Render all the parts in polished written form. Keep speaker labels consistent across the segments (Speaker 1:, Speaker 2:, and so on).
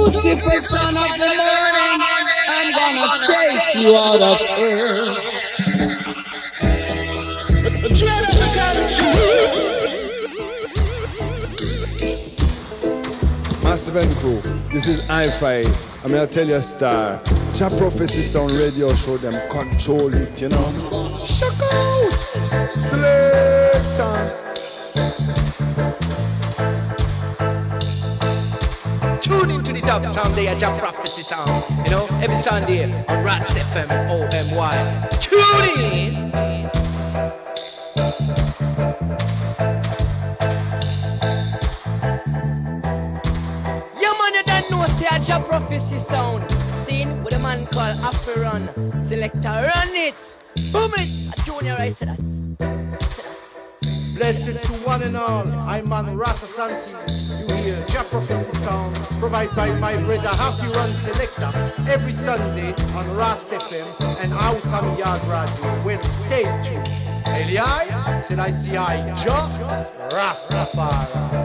Speaker 1: Lucifer, son of the morning, I'm gonna chase you out of earth.
Speaker 2: Massive and Crew, this is Hi-Fi. I'm gonna tell you a star. Jah Prophecy Sound Radio Show, them control it, you know. Shock out! Selector!
Speaker 3: Tune into the top Sunday at Jah Prophecy Sound. You know, every Sunday on Rast FM OMY. Tune in! Yeah, man, you don't know, say a Jah Prophecy Sound. Seen with a man called Afiron. Selector, run it! Boom it! A junior, I said that.
Speaker 4: Blessed to one and all, I'm man Rasa Santi. You hear Jah Prophecy Sound, provided by my brother Happy Run Selector, every Sunday on Rast FM and Out on Yard Radio. Well, stay tuned. Eli, Selassie I, Jah, Rastafari.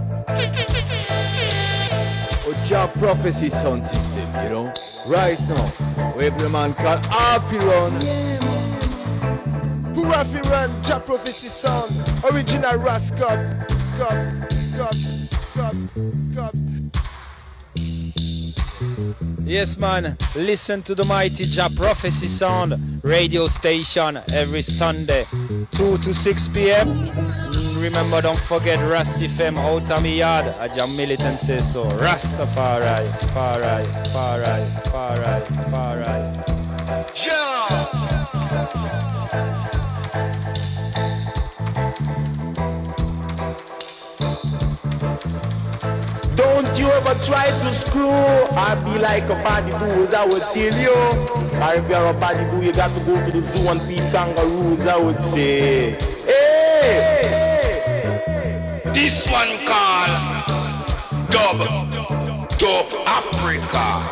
Speaker 2: Jah Prophecy Sound System, you know. Right now, we have the man called Afiron.
Speaker 5: Who Afiron, Jah Prophecy Sound, original Rascop, cup.
Speaker 6: Yes, man. Listen to the mighty Jah Prophecy Sound radio station every Sunday, 2 to 6 p.m. Remember, don't forget Rasty Fem out of me yard. A Jah militant say so. Rastafari, Farai.
Speaker 7: Don't you ever try to screw or be like a body boo, I would tell you. Or if you're a body boo, you got to go to the zoo and feed kangaroos, I would say. Hey!
Speaker 8: This one called Dub Africa.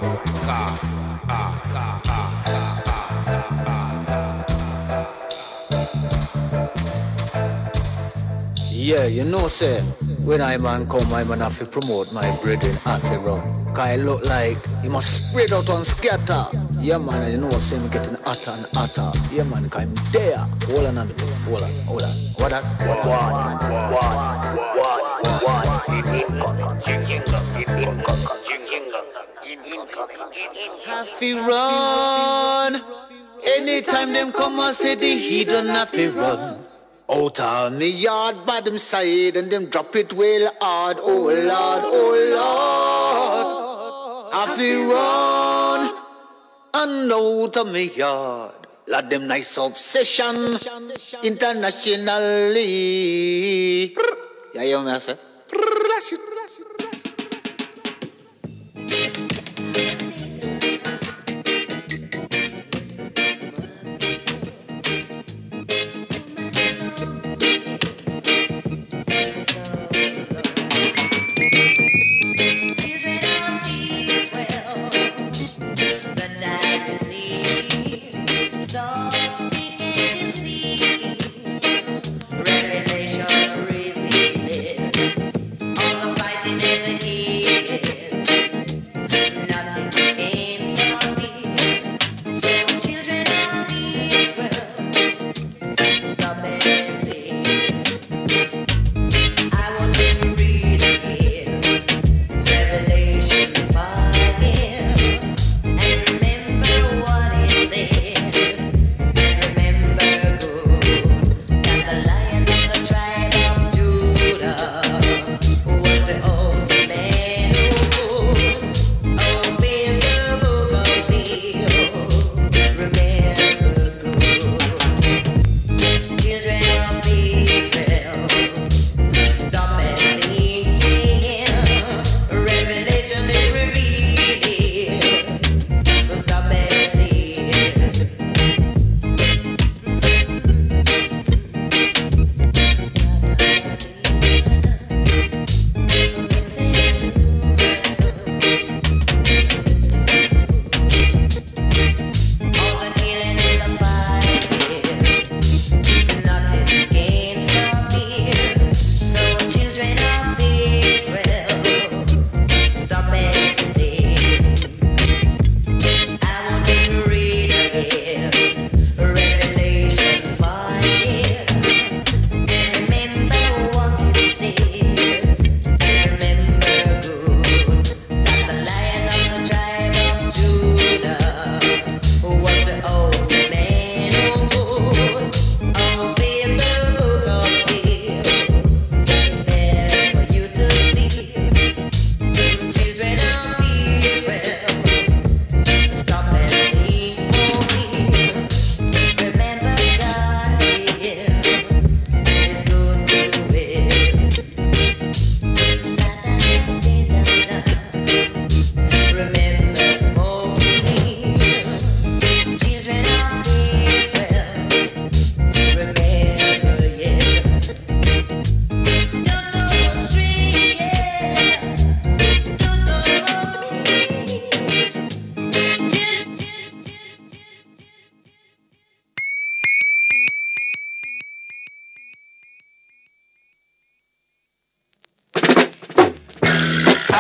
Speaker 9: Yeah, you know, sir, when I man come, I man have to promote my brethren Afiron. Cause I look like you must spread out and scatter. Yeah, man, and you know what, say me getting hotter and hotter. Yeah, man, cause I'm there. Hold on. What that? Afiron. Anytime them come and say the heathen Afiron. Out on the yard by them side and them drop it well hard. Oh Lord, have you run and out of me yard? Let them nice obsession internationally. Yeah, you know, sir.
Speaker 10: Revelation revealed all the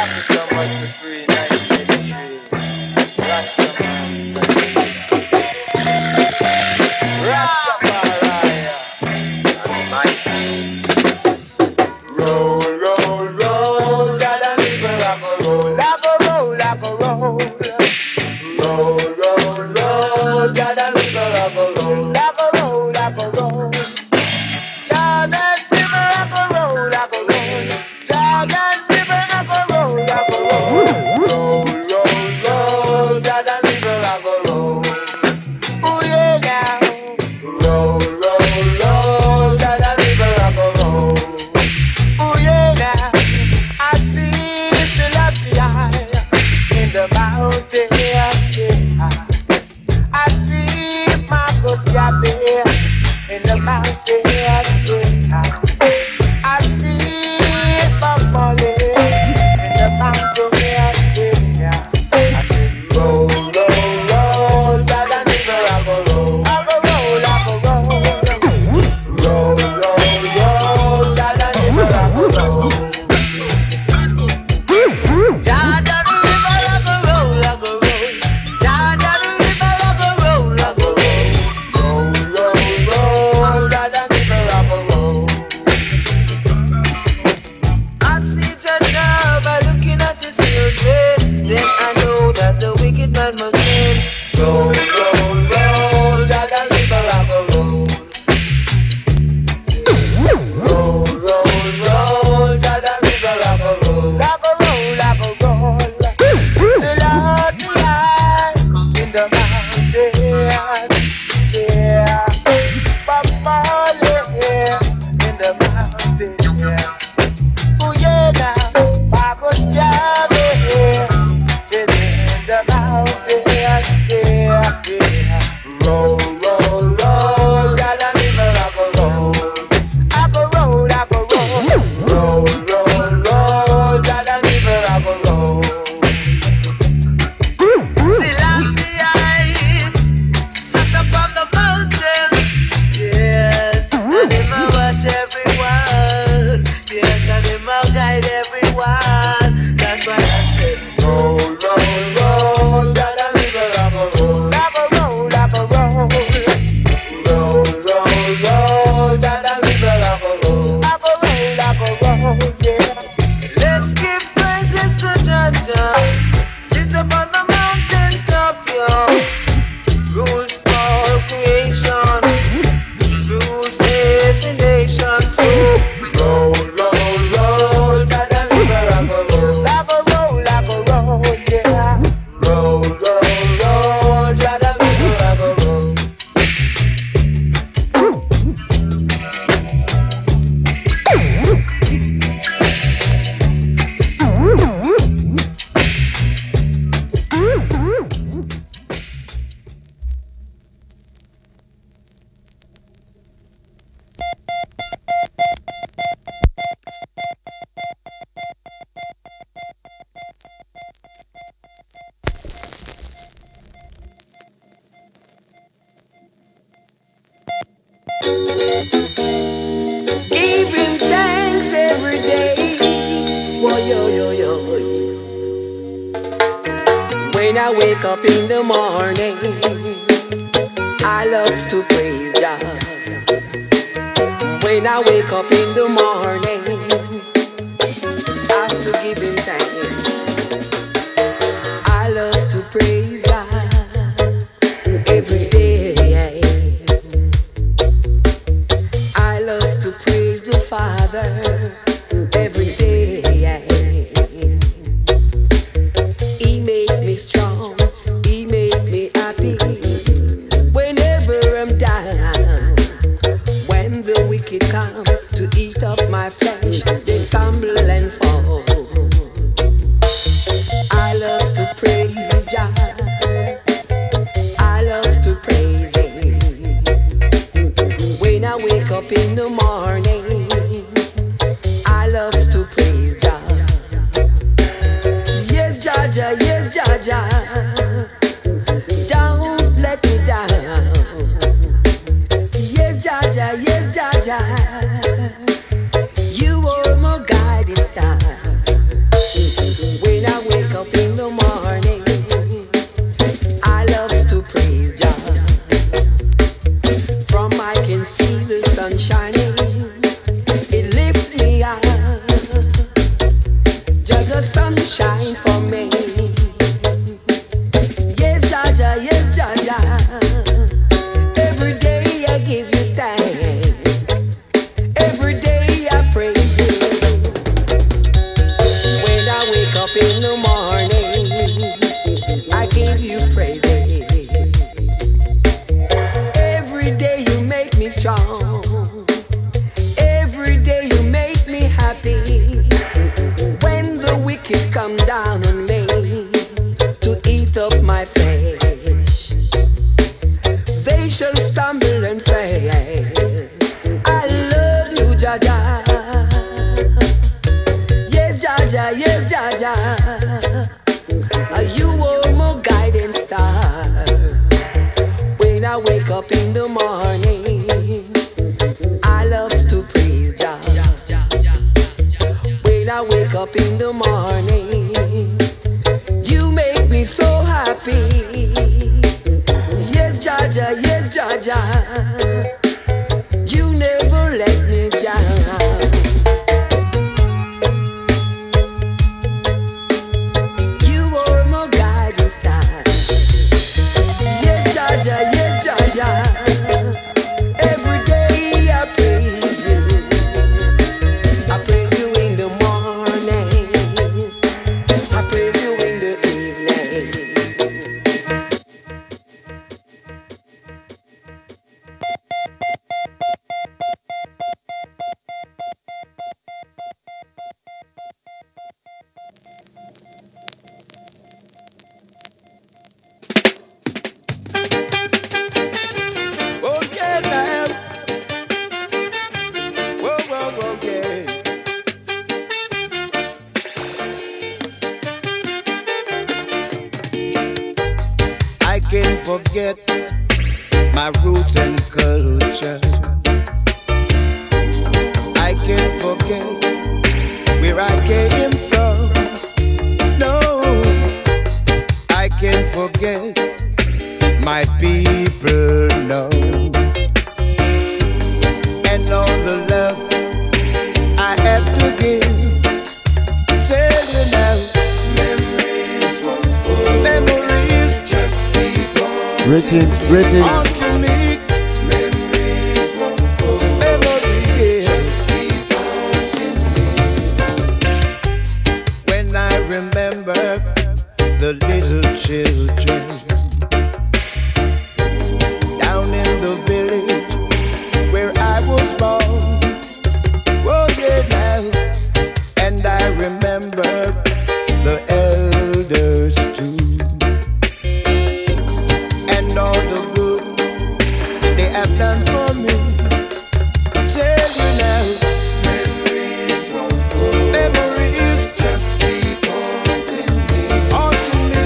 Speaker 10: Africa must be free, 1983. Rastaman. Rastafari. Roll, roll, roll, Jordan River, like a roll, like a roll, like a roll. Roll, roll, roll, Jordan River, like a roll, like a roll, like a roll. Jordan River, like a roll, like a roll. Jordan River, like a roll, like a roll. Roll, roll, roll, Jordan River, like a roll. Oh yeah now. Roll, roll, roll, Jordan River, like a roll. Oh yeah now. I see Selassie in the mountain. Yeah. I see Marcus Garvey in the mountain. Yeah. I see Bob Marley in the mountain. Yeah. I said roll, roll, roll, Jordan River, I go roll, I go roll, I go roll, roll, roll, roll, Jordan River, I go roll. Jordan River, I go roll, I go roll. Jordan River, I go roll, I go roll, roll, roll, Jordan River, I go roll. I see Jaja by looking at his children. Then I know that the wicked man must sin. Roll, roll, roll, Jordan River, I go roll. Roll, roll, roll, Jordan River, I go roll. I go roll, I go roll. Selassie in the mountain, yeah. Papa in the mountain, yeah. Oh yeah now, Marcus Garvey is in the mountain, yeah, yeah. Roll, roll, roll, Jordan River, I go roll. I go roll, I go roll. Roll, roll, roll, Jordan River, I go roll. Selassie sat up on the mountain, yes, and him a watch everyone, yes, and him a guide everyone. That's why I said roll, roll, roll, Jordan River, I go roll, I go roll, I go roll, roll, roll, roll, Jordan River, I go roll, I go roll, I go roll, yeah. Let's give praises to Jaja. Sit up on the mountain top, yo. Rules for creation, rules definition. So roll, roll, roll, Jordan River, I go roll, I go roll, I go roll, yeah. Roll, roll, roll, Jordan River, I go roll.
Speaker 1: Give him thanks every day. Whoa, yo, yo, yo. When I wake up in the morning, I love to praise God. When I wake up in the morning, I have to give him thanks. I love to praise God every day. I love to praise the Father every day. He made me strong, He made me happy. Whenever I'm down, when the wicked come to eat up my flesh, they stumble and fall. I love to praise God, I love to praise Him. When I wake up in the morning, I love to praise God. Yes, Jaja, yes, Jaja, don't let me down. Yes, Jaja, yes, Jaja, you are my guiding star. shining, it lifts me up. Just a sunshine for me. Yes, Jaja, yes, Jaja. Every day I give you thanks. Every day I praise you. When I wake up in the morning, I give you praises. Every day you make me strong. Every day you make me happy. When the wicked come down on me to eat up my flesh, they shall stumble and fail. I love you, Jaja. Yes, Jaja, yes, Jaja. You are my guiding star. When I wake up in the morning, I love to praise Jah. When I wake up in the morning, you make me so happy. Yes, Jaja, yes, Jaja. You never let me down. You are my guiding star. Yes, Jaja, yes, Jaja. Every day I praise you. I praise you in the morning. I praise you in the evening.
Speaker 5: Oh yeah, now. Whoa, whoa, whoa, yeah. I can't forget my roots and culture. I can't forget where I came from. No, I can't forget my people, no. And all the love I have to give. Tell you now, memories just keep on.
Speaker 2: Greetings, greetings.
Speaker 5: On to me, memories just keep on. When I remember the little children down in the village where I was born. Oh yeah, now. And I remember the elders too, and all the good they have done for me. Tell you now, memories just keep on to me.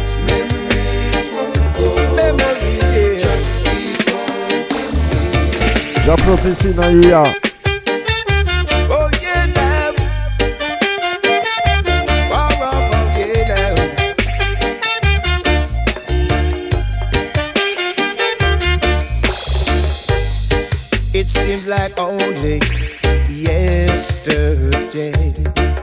Speaker 5: Memories just keep on.
Speaker 2: Jah Prophecy in area.
Speaker 5: Oh yeah, now. Oh, oh, oh, yeah, now. It seems like only yesterday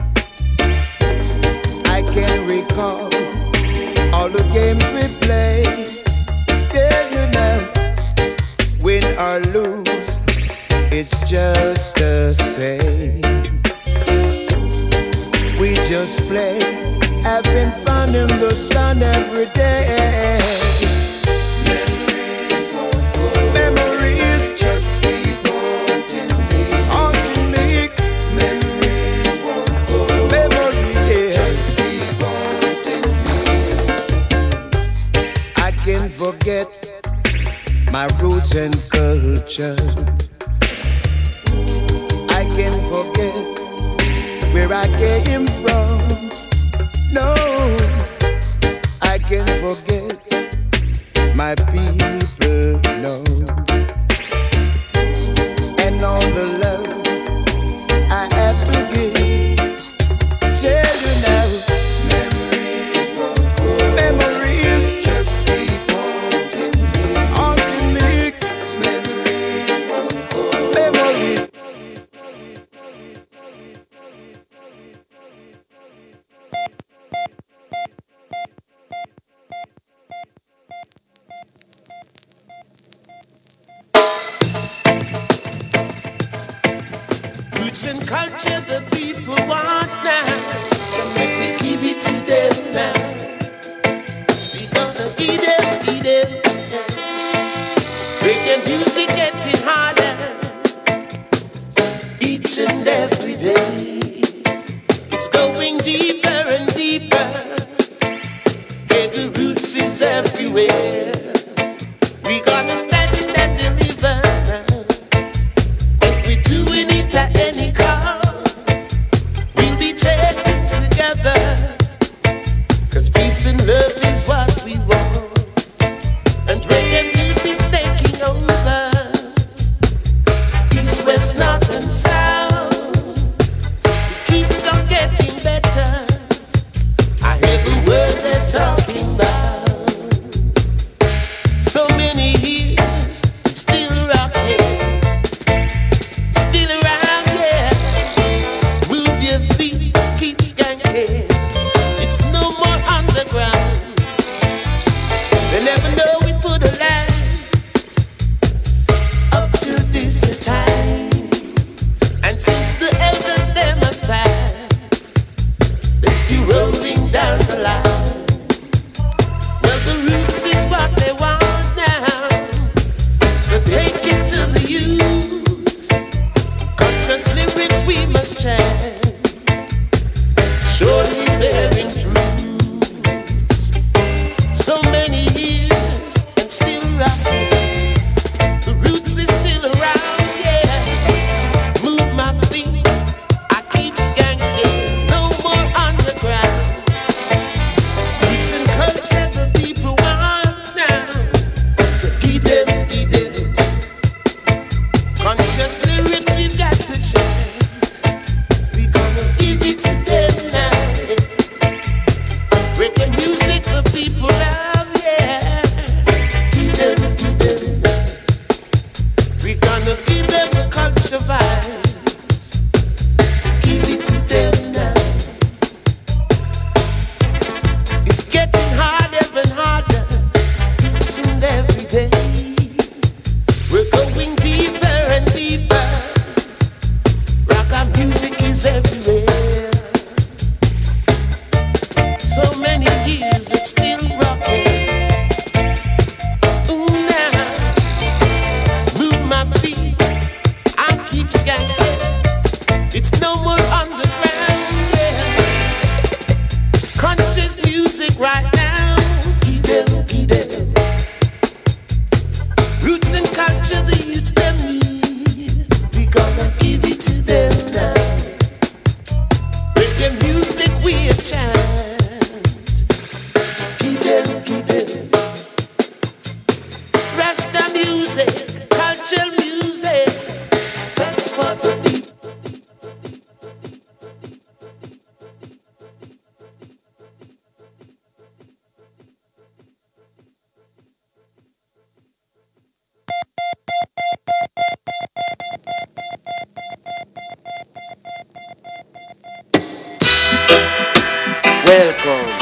Speaker 5: I can recall all the games we played. Yeah, you know, win or lose, it's just the same. We just play, having fun in the sun every day. Memories just keep on to me. Memories just keep on. I can't forget my roots and culture. I can't forget where I came from. No, I can't forget my people, no. And all the love I have to give. Tell you now, memories just keep on to me. Memories
Speaker 11: Roots and culture the people want now. So make we give it to them now. We gonna give them. Reggae music getting harder each and every day. It's going deeper and deeper. Yeah, the roots is everywhere. We gonna stand and deliver. And we're doing it at any cost. We'll be taken together. 'Cause peace and love is what we want. And reggae music's taking over. East, west, north and south. It keeps on getting better. I hear the word that's talking about. So many years, still rocking. Still around, yeah. Move your feet, keep skanking. It's no more underground. They never know we put a last up to this time. And since the elders them have passed, they're still rolling down the line. Well, the roots is what they want now. So take it to the youth. Conscious lyrics we must chant. Surely bearing fruit. So many years and still rocking. The roots is still around, yeah. Move my feet, I keep skanking. No more underground. Roots and culture the people want now. So keep them. Conscious lyrics we've got to chant. We gonna give it to them now. Reggae music the people love, yeah. Give them. We gonna give them the culture vibes. Give it to them now. It's getting harder and harder, each and every day. We're going deeper and deeper. Rock and music is everywhere. So many years it's still rocking. Ooh, now move my feet, I keep skanking. It's no more underground, yeah. Conscious music right now. Keep them. Roots and culture the youths them need. We gonna give it to them now. Reggae music we a chant. Keep them. Rasta music, culture music. That's what the people.
Speaker 10: Welcome.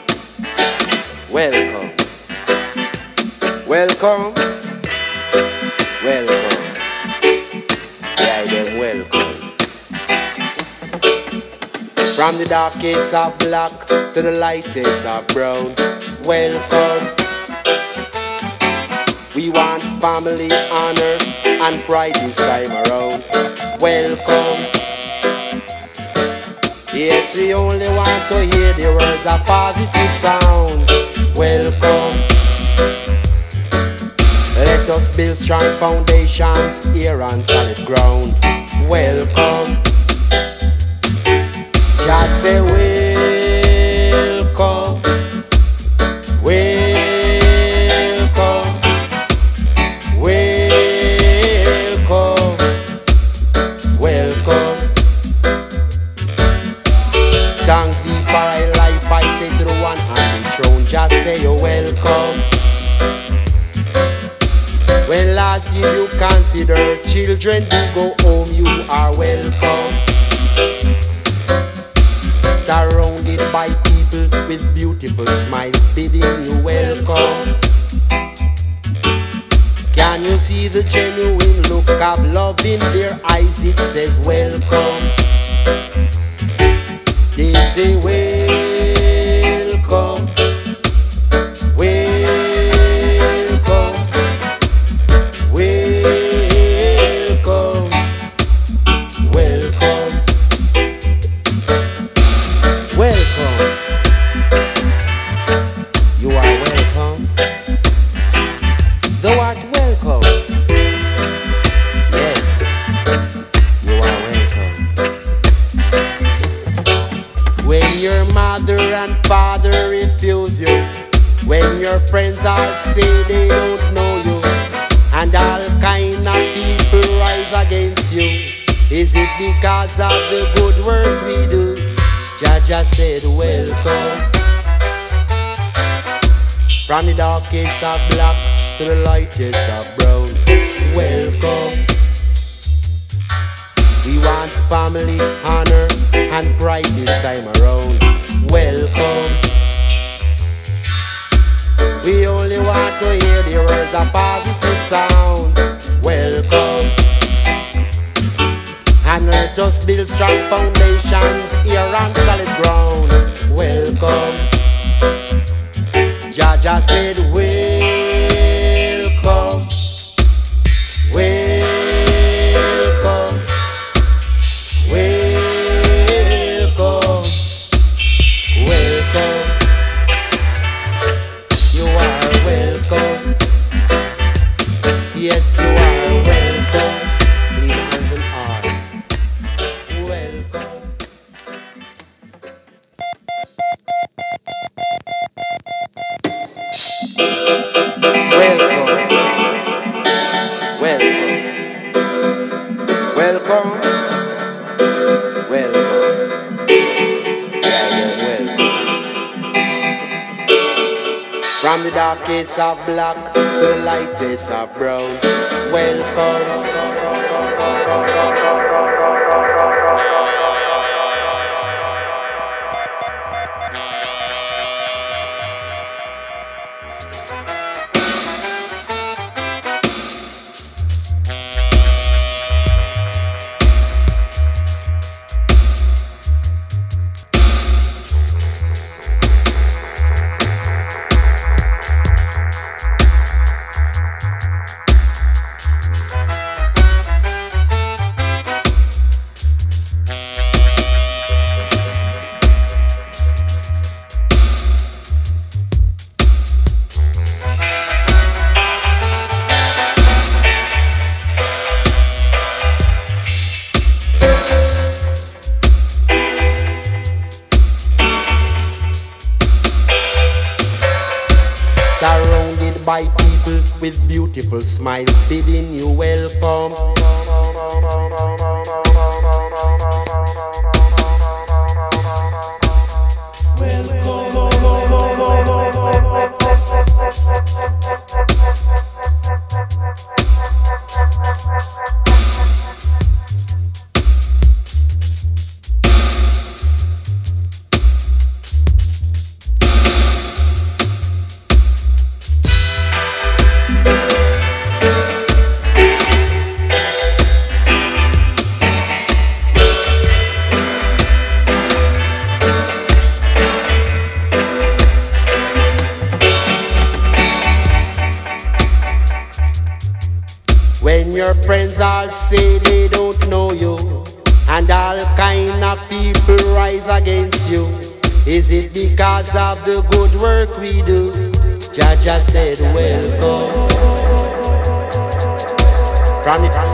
Speaker 10: Yeah, them welcome. From the darkest of black to the lightest of brown. Welcome. We want family, honor, and pride this time around. Welcome. Yes, we only want to hear the words of positive sound. Welcome. Let us build strong foundations here on solid ground. Welcome. Just say welcome. Welcome. Thanks thee for thy life, I say to the one on the throne. Just say you're welcome. When last year you consider children do go home, you are welcome. Surrounded by people with beautiful smiles bidding you welcome. Can you see the genuine look of love in their eyes? it says welcome. They say welcome, welcome, welcome, welcome, welcome. You are welcome. Thou art welcome. Yes, you are welcome. When your mother and father refuse you, when your friends all say they don't know you, and all kind of people rise against you, is it because of the good work we do? Jaja said welcome. From the darkest of black to the lightest of brown, welcome. We want family, honor, and pride this time around. Welcome. We only want to hear the words of positive sound. Welcome. And let us build strong foundations here on solid ground. Welcome. Jaja said welcome, welcome, welcome, welcome. You are welcome. Yes, you are welcome. Leave hands and heart. Welcome. Welcome, welcome, welcome, welcome, yeah, welcome. From the darkest of black to the lightest of brown, welcome. Surrounded by people with beautiful smiles, bidding you welcome. When your friends all say they don't know you, and all kind of people rise against you, is it because of the good work we do? Jaja said welcome. From it.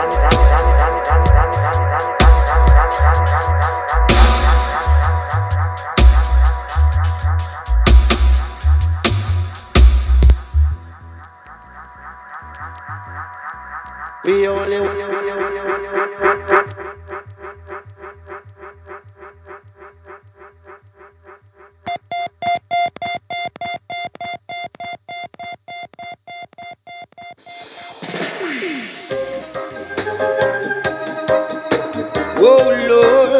Speaker 10: We only oh Lord,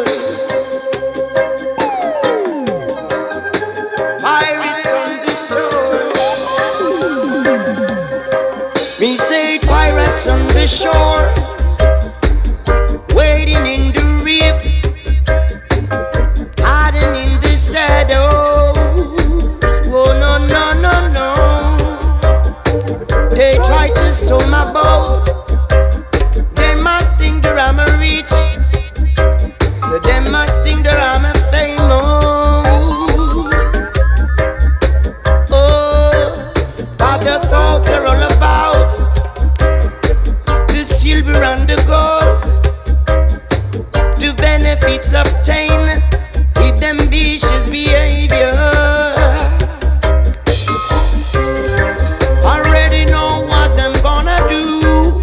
Speaker 10: pirates on the shore. Me say pirates on the shore.
Speaker 11: Them must think that I'm a famous. Oh, but the thoughts are all about the silver and the gold, the benefits obtained with them vicious behavior. Already know what them gonna do.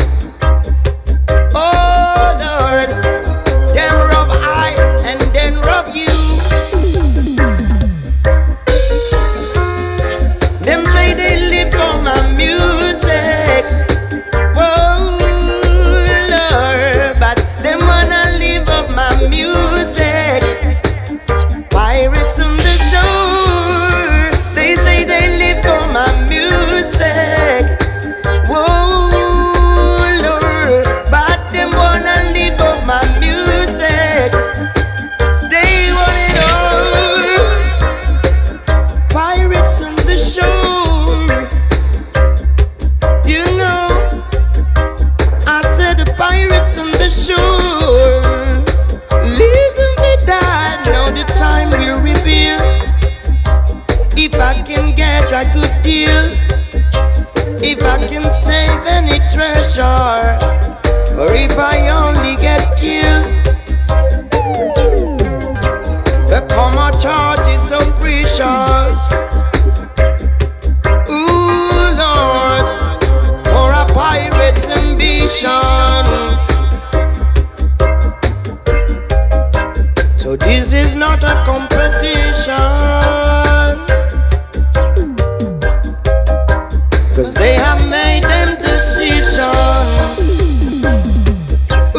Speaker 11: Oh Lord, them rub I and then rub you. Them say they live for my music. Oh Lord, but them wanna live off my music. Pirates on the shore, they say they live for my music. Whoa, Lord, but them wanna live off my music. They want it all. Pirates on the shore, you know. I said the pirates on the shore. Listen to that, now the time will reveal if I can get a good deal, if I can save any treasure, or if I only get killed. The comma charge is so precious. Ooh Lord, for a pirate's ambition. So this is not a competition, 'cause they have made them decision.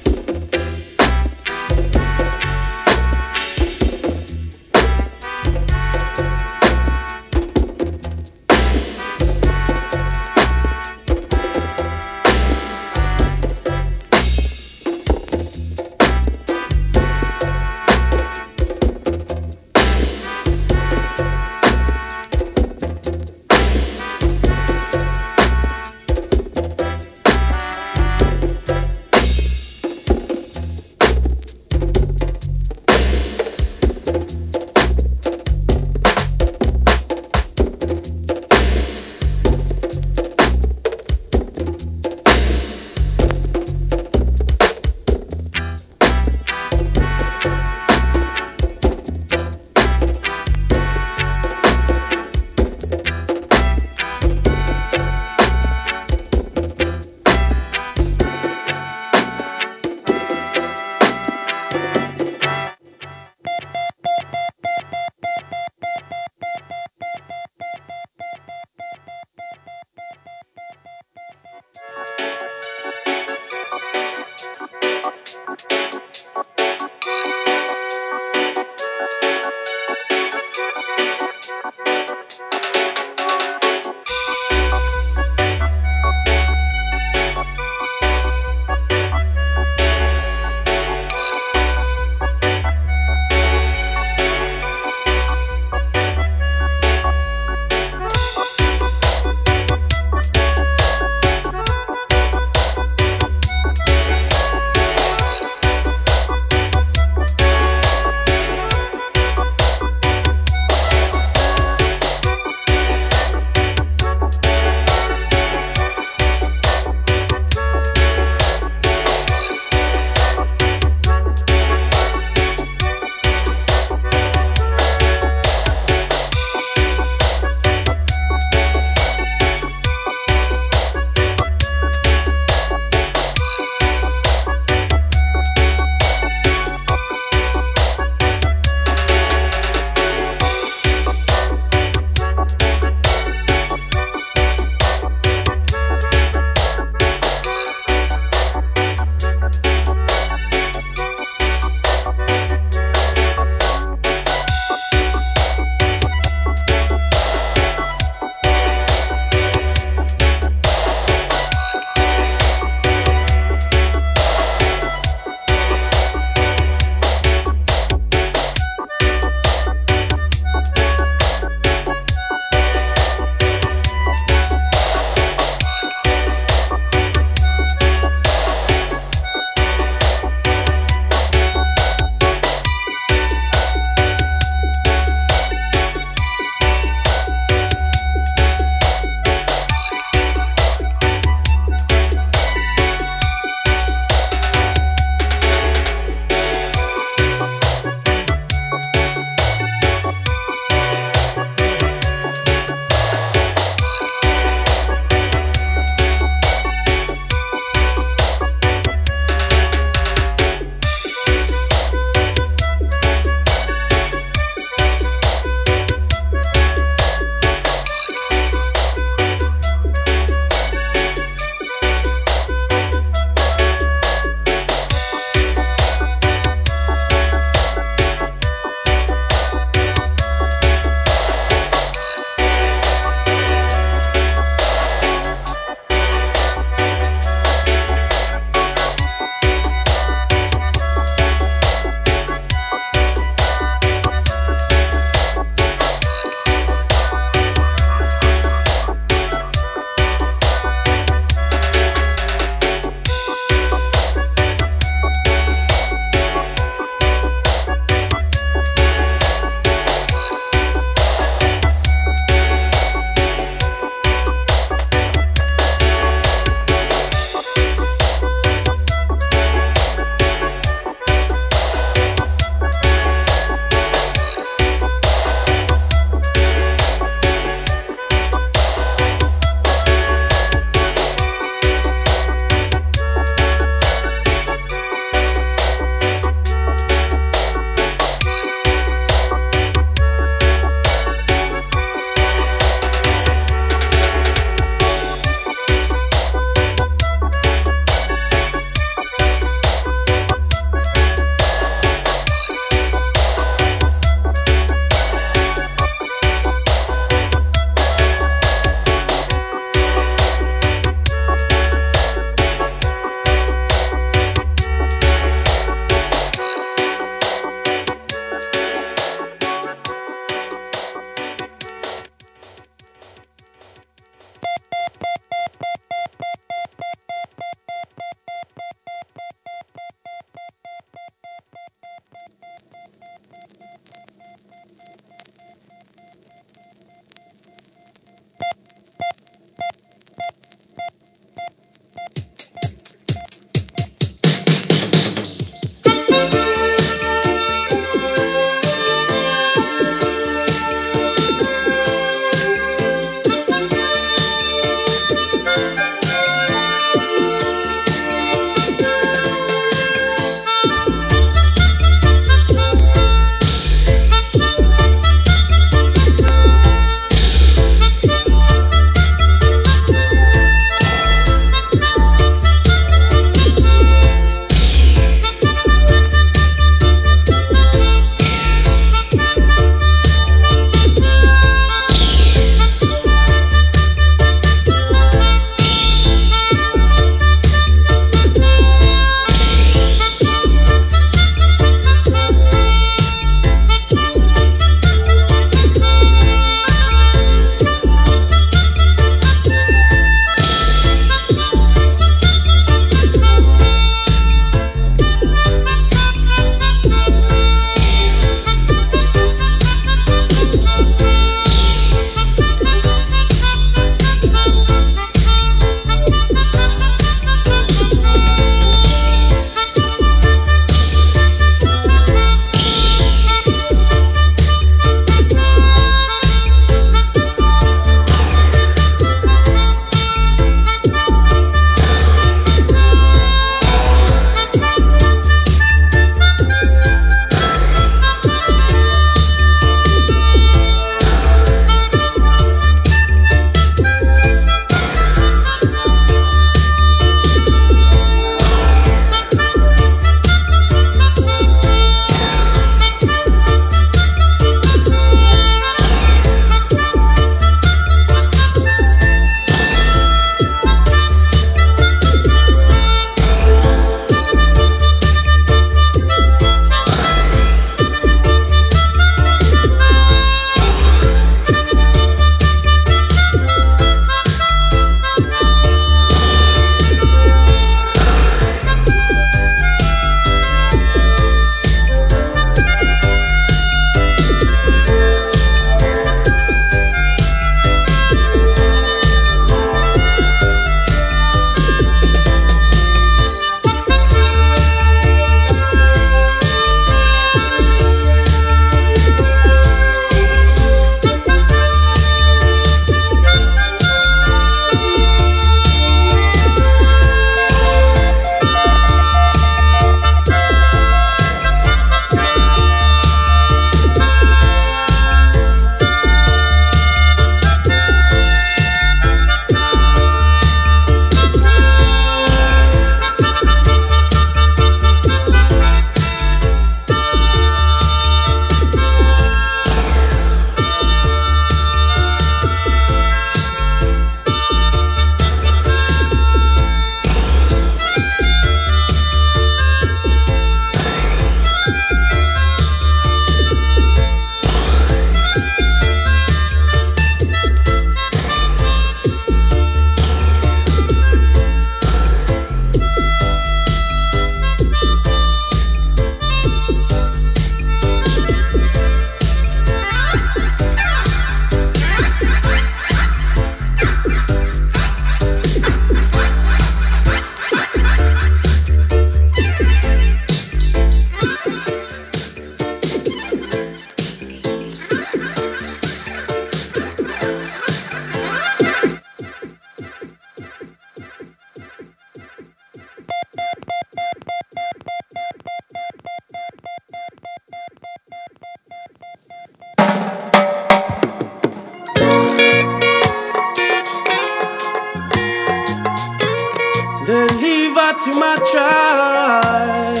Speaker 12: to my tribe.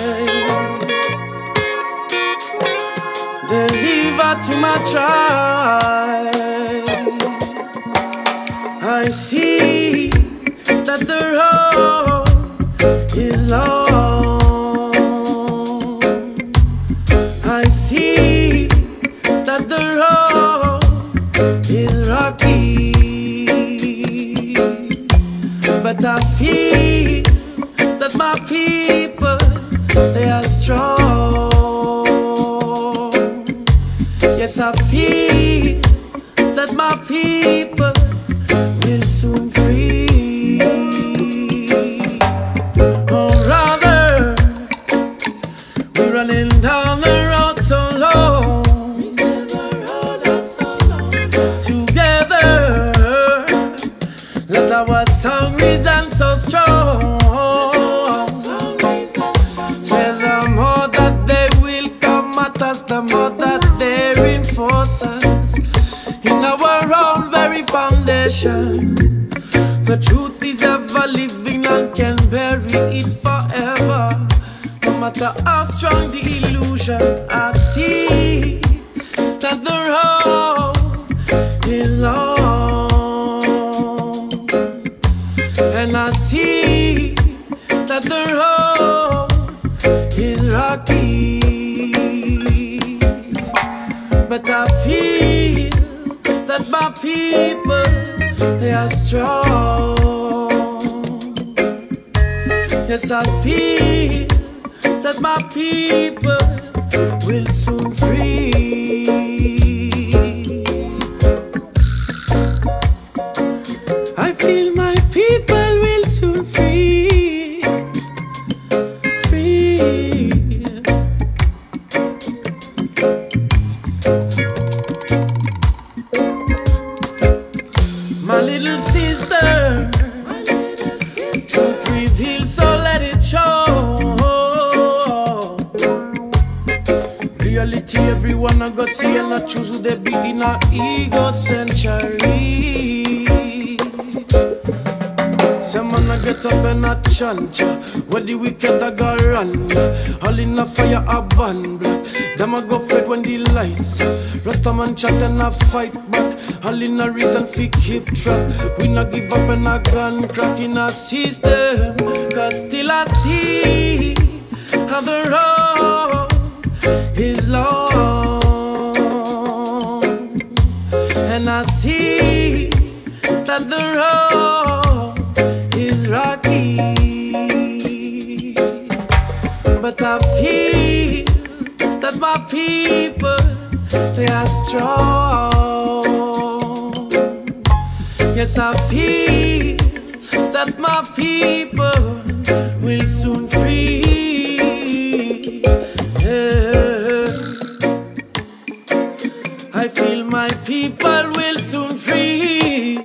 Speaker 12: Deliver to my tribe. I see that the road is long. I see that the road is rocky, but I feel that my people, they are strong. Yes, I feel that my people will soon free. Oh, brother, we're running down the road so long. We said the road is so long. Together, let our song reason so strong. Say the more that they will come at us, the more that they reinforce us in our own very foundation. The truth is ever living and can bury it forever. No matter how strong the illusion, I see that the road is long, and I see that the road is rocky, but I feel that my people, they are strong. Yes, I feel that my people will soon free. I feel my people will soon free. Free. My little sister, truth revealed, so let it show. Reality, everyone I go see, and I choose who they be in our ego century. Some man I get up and I chant ya, where the wicked I go run. All in a fire a burn black. Them I go fed when the lights Rasta man chat and I fight back. All in a reason fi keep track. We not give up and I gun crack in a system. Cause still I see how the road is long, and I see that the road is rocky, but I feel that my people, they are strong. Yes, I feel that my people will soon free. I feel my people will soon free.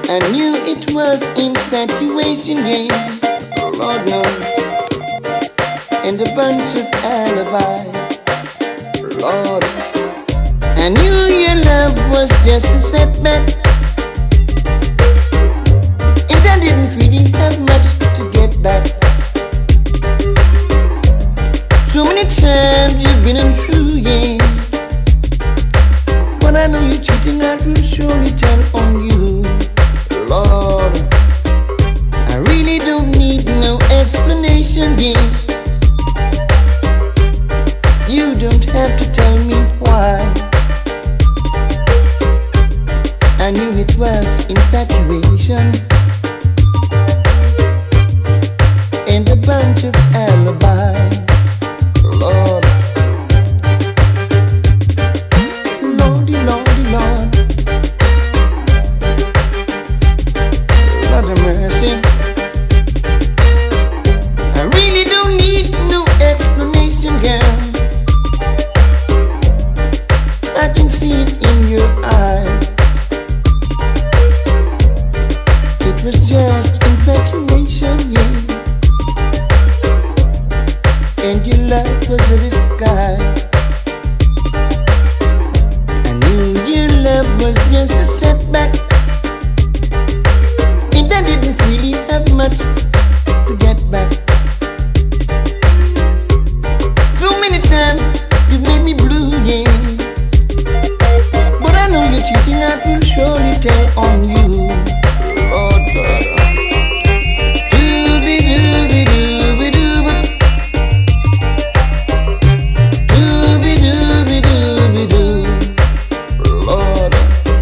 Speaker 11: I knew it was infatuation, yeah. Lord knows, and a bunch of alibis. Lord, I knew your love was just a setback, and I didn't really have much to get back. So many times you've been untrue, yeah. But I know you're cheating, I will surely tell on you. Lord, I really don't need no explanation, yeah. You don't have to tell me why. I knew it was infatuation and a bunch of alibis. Lord, Lordy, Lordy, Lord, Lord have mercy. I really don't need no explanation, girl. I can see it in your eyes. It was just infatuation, yeah. And your love was a disguise. I knew your love was just a setback, and I didn't really have much to get back. So many times you made me blue, yeah. But I know you're cheating, I will surely tell on you. Lord God. Lord,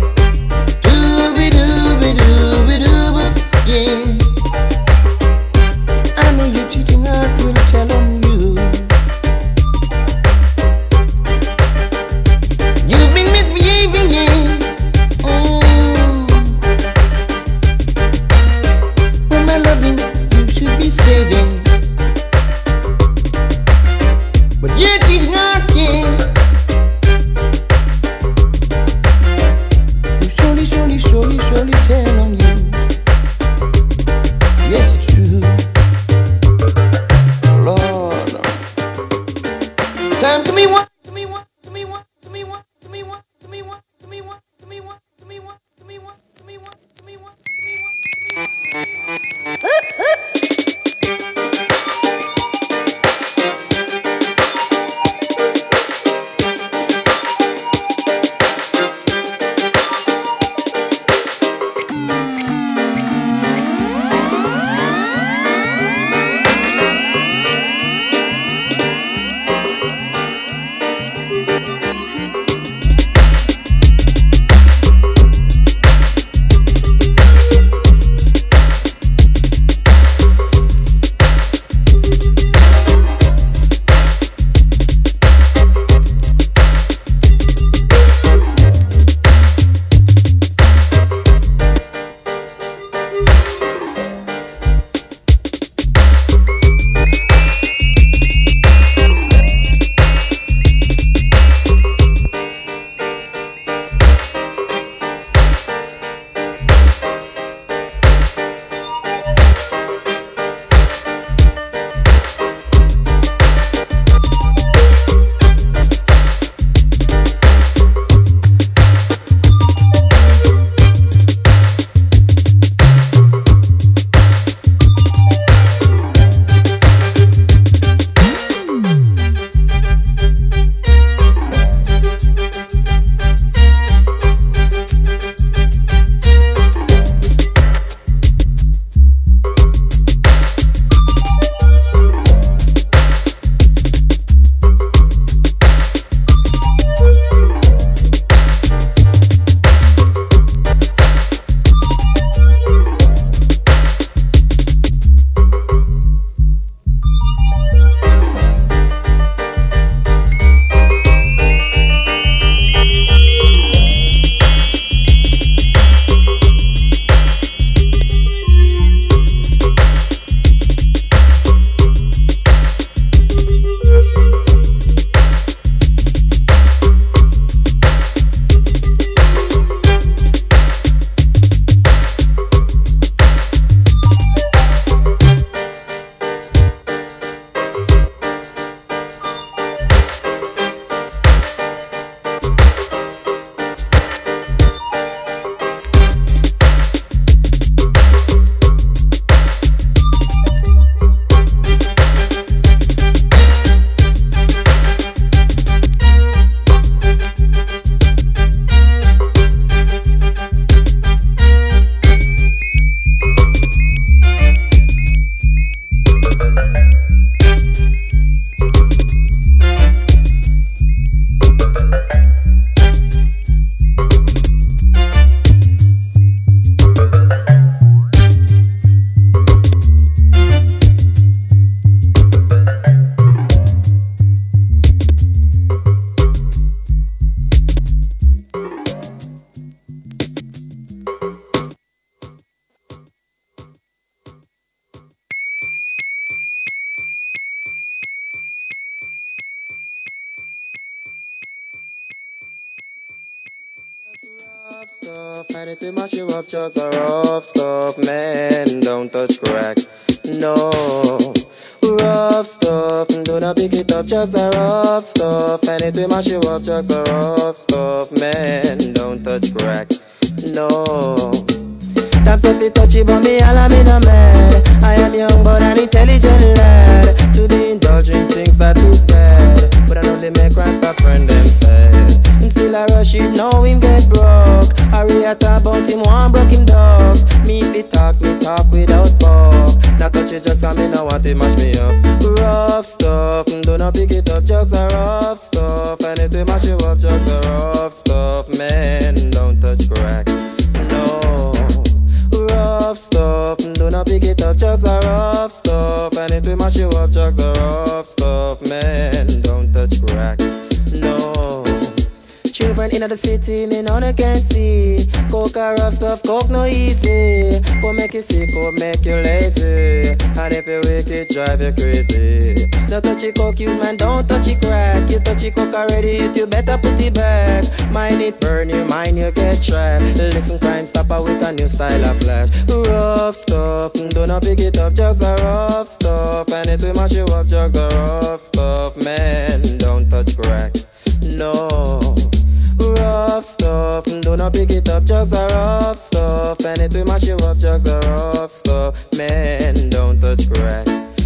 Speaker 11: yeah. I know you're cheating, I will tell on you. You've been misbehaving, yeah.
Speaker 13: mash you up, drugs are rough stuff, man. Don't touch crack, no. Rough stuff, do not pick it up, drugs are rough stuff. And it will mash you up, drugs are rough stuff, man. Don't touch crack, no. That's if you touchy but me, all I'm in a mad. I am young but an intelligent lad. To be indulging things that is bad, but I only make crime stop friend them fed. And still I rush it, know him get broke. I read about him, one broke him dogs. Me talk without talk. Not touch it just come in, I want it mash me up. Rough stuff, do not pick it up, drugs are rough stuff. And if they mash you up, drugs are rough stuff, man. Don't touch crack, no. Rough stuff, do not pick it up, drugs are rough stuff. And if we mash you up, drugs are rough stuff, man. Don't touch crack, no. Children in the city, me none can see. Coke a rough stuff, coke no easy. Coke make you sick, coke make you lazy. And if you wicked, drive you crazy. Don't touch it coke, you man, don't touch it crack. You touch it coke already, you better put it back. Mind it burn you, mind you get trapped. Listen, Crime Stopper with a new style of flash. Rough stuff, do not pick it up, drugs are rough stuff. And if we mash you up, drugs are rough stuff, man. Don't touch crack, no. Rough stuff, do not pick it up, drugs are rough stuff. And it will mash you up, drugs are rough stuff, man. Don't touch crack,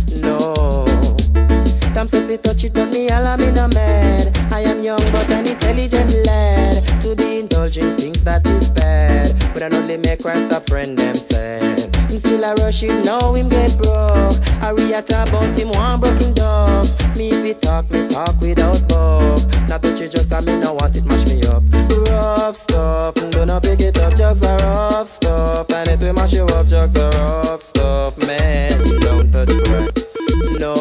Speaker 13: no. Damn if you touch it up, me all I'm in a mad. I am young but an intelligent lad. To be indulging things that is bad, but I only make crime stop friend them sad. Him still a rush it, now him get broke. I read about him, one broken dog. Me talk without talk. Not touch it just come in, I want it mash me up. Rough stuff, do not pick it up, drugs are rough stuff. And it will mash you up, drugs are rough stuff, man. Don't touch crack, no.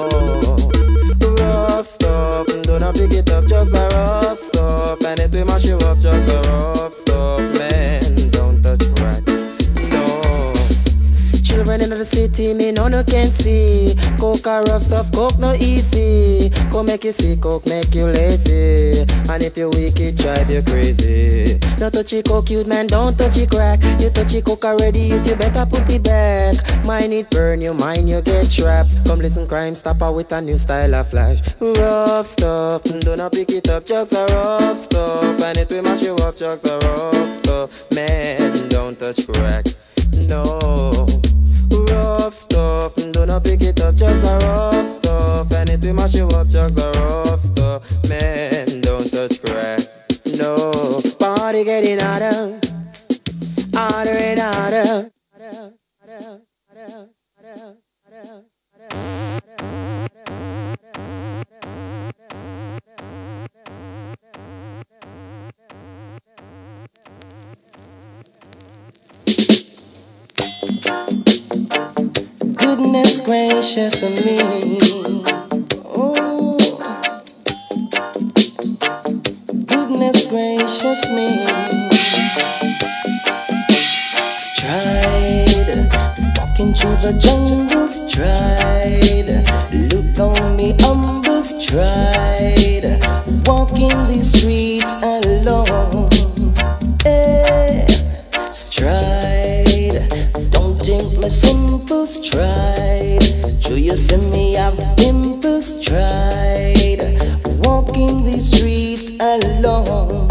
Speaker 13: Rough stuff, do not pick it up, drugs are rough stuff. And it will mash you up, drugs are rough stuff, man. Don't touch crack, no. Children in the city, me no can see. Coke a rough stuff, coke no easy. Coke make you sick, coke make you lazy. And if you wicked, drive you crazy. Don't touch it coke, you man, don't touch it crack. You touch it coke already, you better put it back. Mind it burn you, mind you get trapped. Come listen, Crime Stopper with a new style of flash. Rough stuff, do not pick it up, drugs are rough stuff. And it will mash you up, drugs are rough stuff, man. Don't touch crack, no. Rough stuff, do not pick it up, drugs are rough stuff. And it will mash you up, drugs are rough stuff, man. Don't touch crack, no. Party getting harder, harder and harder.
Speaker 14: Goodness gracious of me, oh, goodness gracious me. Stride, walking through the jungle, stride. Look on me, humble stride. Walking these streets alone, eh, stride. Don't think my simple stride. Show you see me have dimples stride. Walking these streets alone.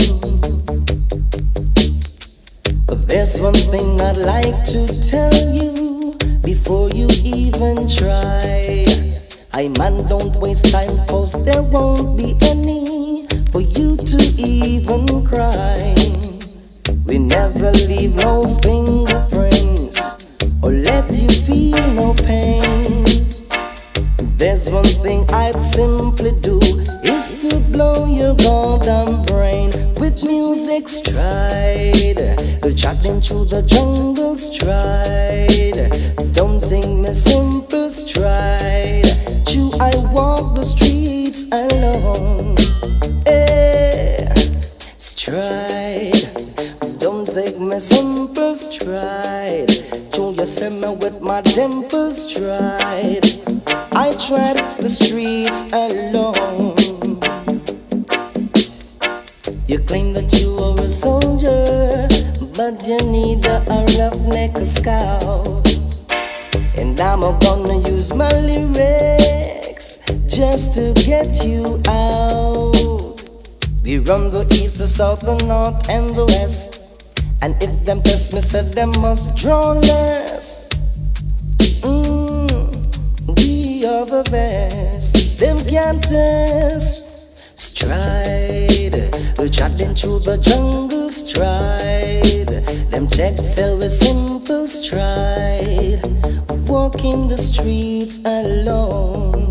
Speaker 14: But there's one thing I'd like to tell you before you even try. I man, don't waste time, cause there won't be any for you to even cry. We never leave no fingerprints or let you feel no pain. There's one thing I'd simply do, is to blow your goddamn brain with music stride. Chatting through the jungle stride. Don't think me simple stride. You, I walk the streets alone. Eh, stride. Don't take me simple stride. You see me with my dimple stride. I tread the streets alone. You claim that you are a soldier, but but you need a roughneck scout. And I'm gonna use my lyrics just to get you out. We run the east, the south, the north, and the west. And if them test me, said them must draw less. We are the best. Them can't test. Stride, trotting through the jungle. Stride, them checks say we simple. Stride, walking the streets alone.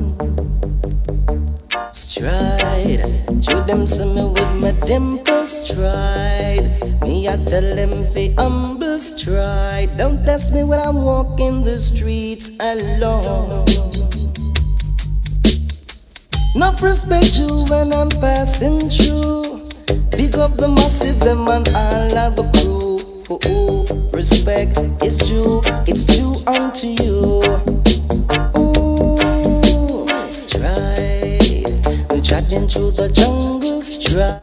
Speaker 14: Stride, show them some with my dimple. Stride, me I tell them fi humble. Stride, don't test me when I'm walking the streets alone. Enough respect you when I'm passing through. Big up the massive them and all of the crew. For who respect is due, it's due unto you. Stride, we're chatting through the jungle. Stride.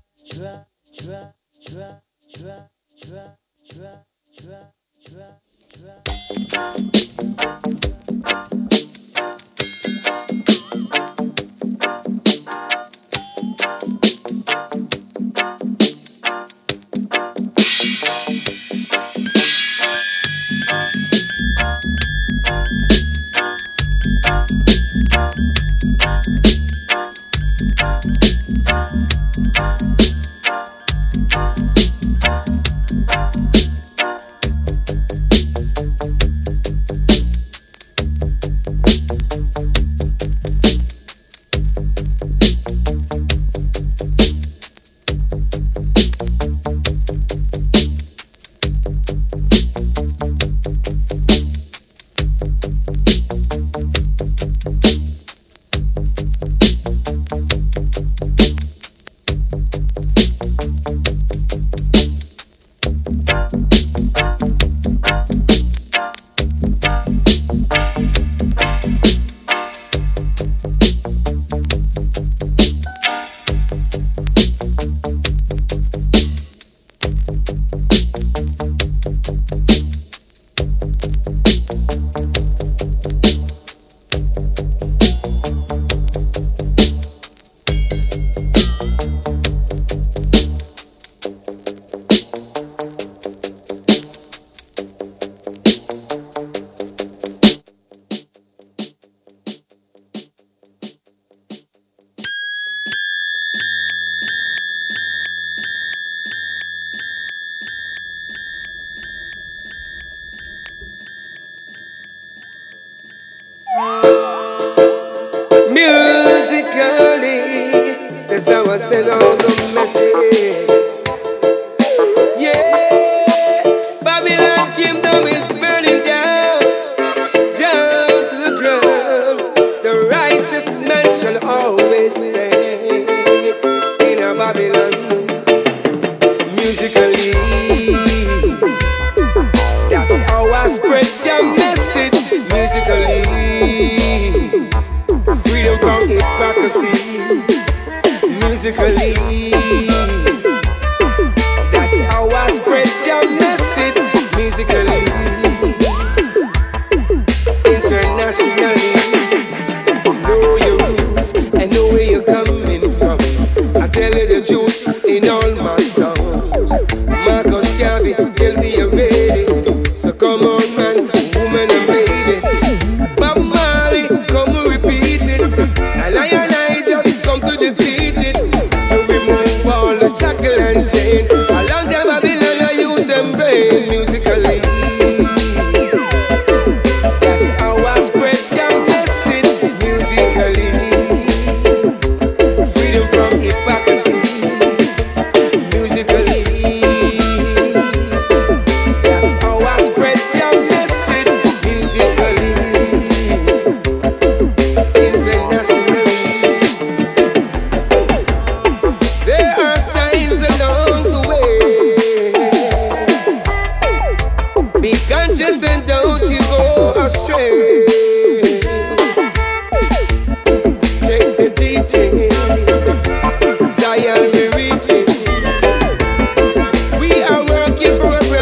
Speaker 10: Zion, we reaching. We are working for a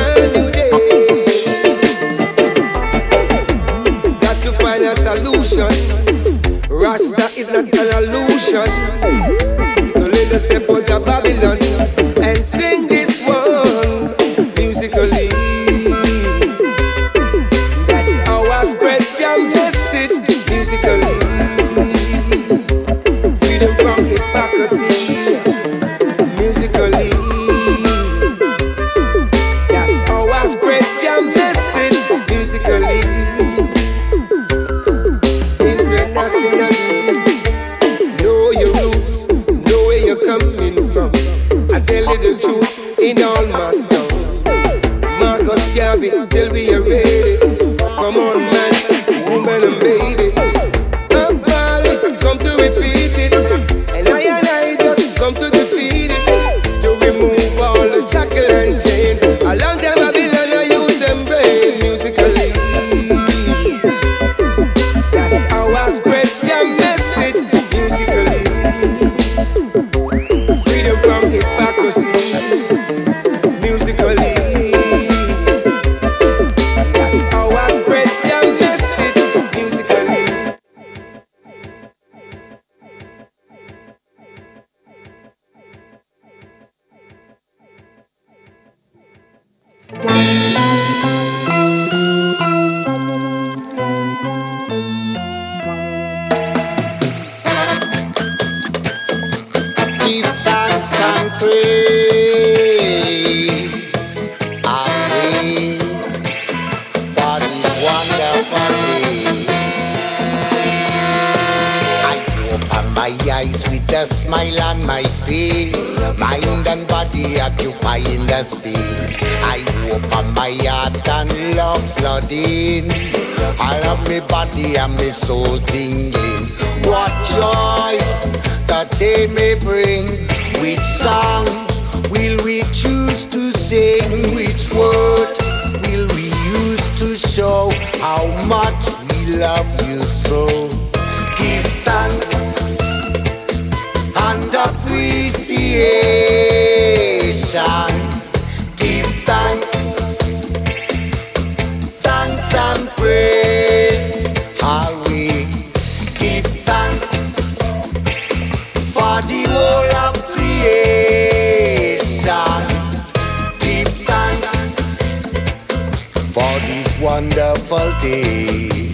Speaker 15: nation to let us step out of Babylon and sing this one musically. That's how I spread your message musically. Freedom from hypocrisy musically. That's how I spread your message musically. Internationally. Know your roots, know where you're coming from. I tell you the truth in all my songs. Marcus Garvey, till we are ready. Come on, man, woman and baby. Up, Bali, come to repeat it. And I just come to defeat it. To remove all the shackle and chain. A long time Babylon, I use them brain musically. That's how I spread your message musically. Freedom from hypocrisy musically. That's how I spread your message musically.
Speaker 11: Give thanks and praise, praise for this wonderful day. I open my eyes with a smile on my face, mind and body occupying the space. I open my heart and love flooding, all of me body and me soul tingling. What joy that they may bring. Which song will we choose to sing? Which word will we use to show how much we love you so? Give thanks and appreciation. Give thanks, thanks and praise always. Give thanks for the whole of creation. Give thanks for these wonderful days.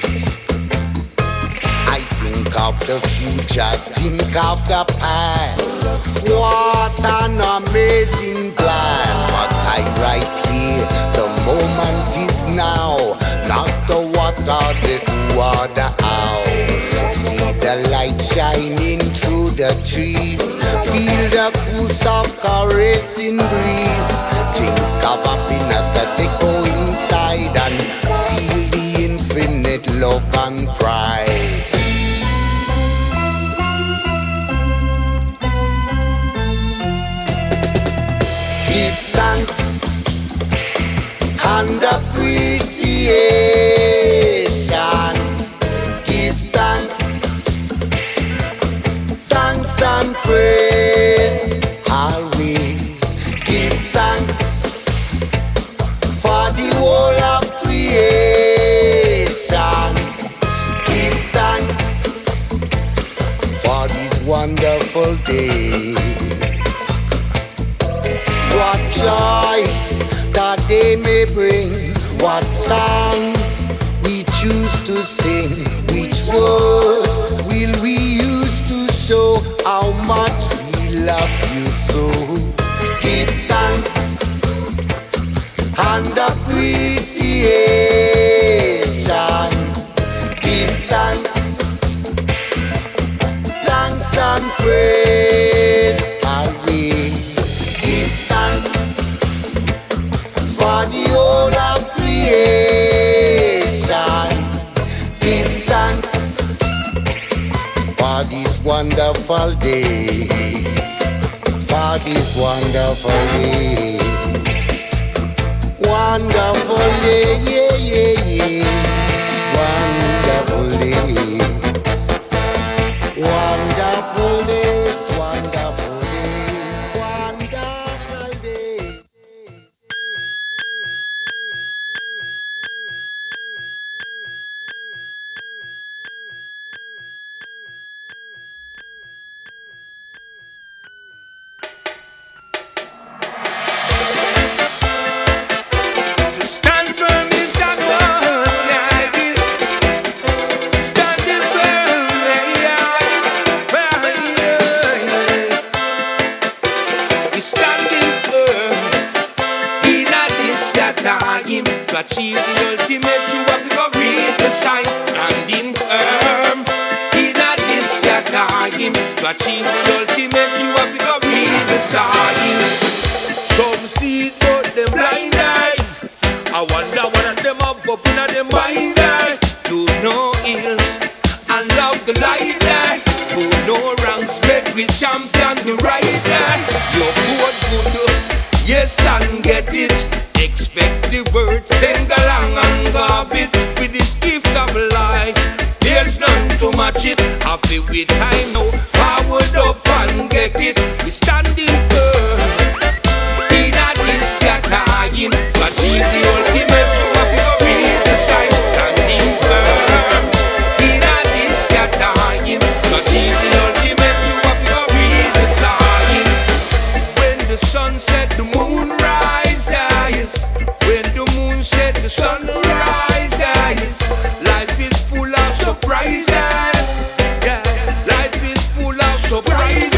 Speaker 11: I think of the future, think of the past. What an amazing blast. But I'm right here, the moment is now. Not the what or the who or the how. See the light shining through the trees. Feel the cool soft caressing breeze. Think of happiness that echo inside and feel the infinite love and pride. Give thanks and appreciation. Give thanks, thanks and praise always. Give thanks for the whole of creation. Give thanks for these wonderful days. What joy that they may bring. What song we choose to sing. Which word will we use to show how much we love you so? Give thanks and appreciation. Give thanks, thanks and praise always. Give thanks for the whole of creation. Give thanks for these wonderful days. For these wonderful days. Wonderful days, yeah, yeah, yeah. Wonderful days. Wonderful days, wonderful days, wonderful days.
Speaker 8: time to achieve the ultimate. You have to go read the sign, standing firm. In this your time to achieve the ultimate. You have to go read the sign. Some see it but them blind eye. I wonder what of them have up in their mind eye. Do no ills and love the light eye. Do no wrongs, make we champion the right eye. You're good, yes and get it. Expect the word, sing along and gov it. With this gift of life, there's none to match it. I feel with time now, forward up and get it. We standing firm. In a this your time, to achieve the ultimate. You have to read the sign, standing firm. In a this your time, to achieve the ultimate. You have to read the sign. When the sun set, the moon rises. When the moon set, the sun rises. Life is full of surprises. Yeah, life is full of surprises.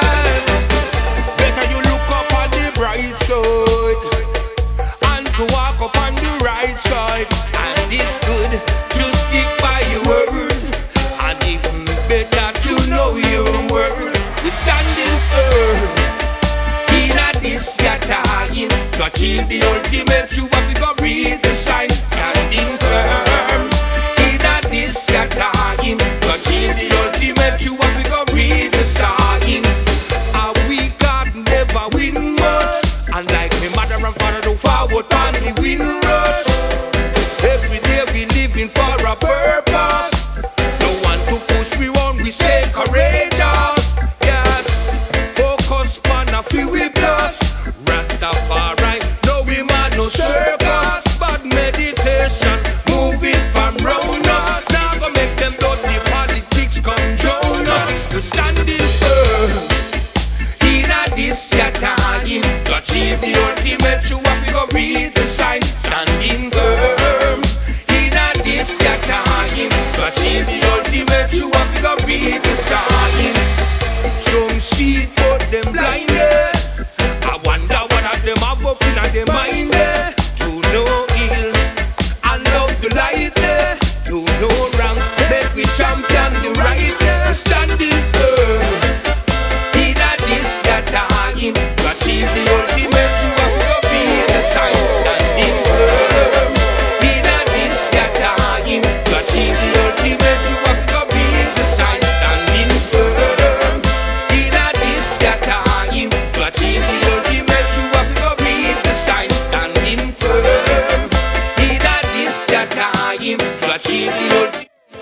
Speaker 8: Better you look up on the bright side and to walk up on the right side. And it's good to stick by your word, and even better to know your word. We're standing firm. In a this your time to achieve the ultimate. You have to go read the sign, standing firm. In a this your time to achieve the ultimate. You have to go read the sign. A weak God never win much, and like me mother and father do forward on the win rush. Every day we living for a purpose. No one to push me on, we stay courageous. Yes, focus on a few we plus. Rastafari, no we man no circus, but meditation, moving from round us. Now go make them dirty politics come join us. We're standing firm. In a this your time to achieve the ultimate. You have to go read the sign, standing firm. In a this your time to achieve the ultimate. You have to go read the sign. Some see it but them blinded. I wonder what of them have up in their mind. Do no ills and love the light. Do no wrongs, make we champion the right. We're standing firm. In a this your time to achieve the ultimate. You have to be the sign, standing firm. In a this your time to achieve the ultimate. You have to be the sign, standing firm. In a this your time to achieve the ultimate. You have to read the sign, standing firm. In a this your time to achieve the ultimate.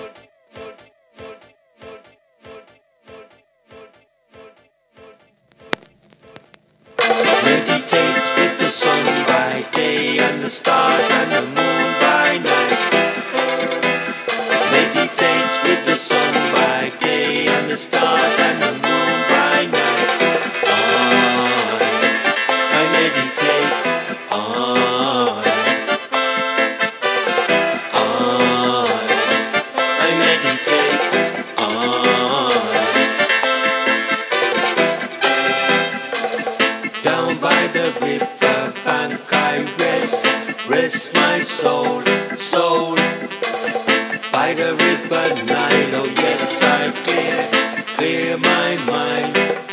Speaker 11: Meditate with the sun by day and the stars and the moon by night. Meditate with the sun by day and the stars and the moon by night. I meditate I meditate down by the river bank I rest my soul. By the river Nile, oh yes I clear my mind.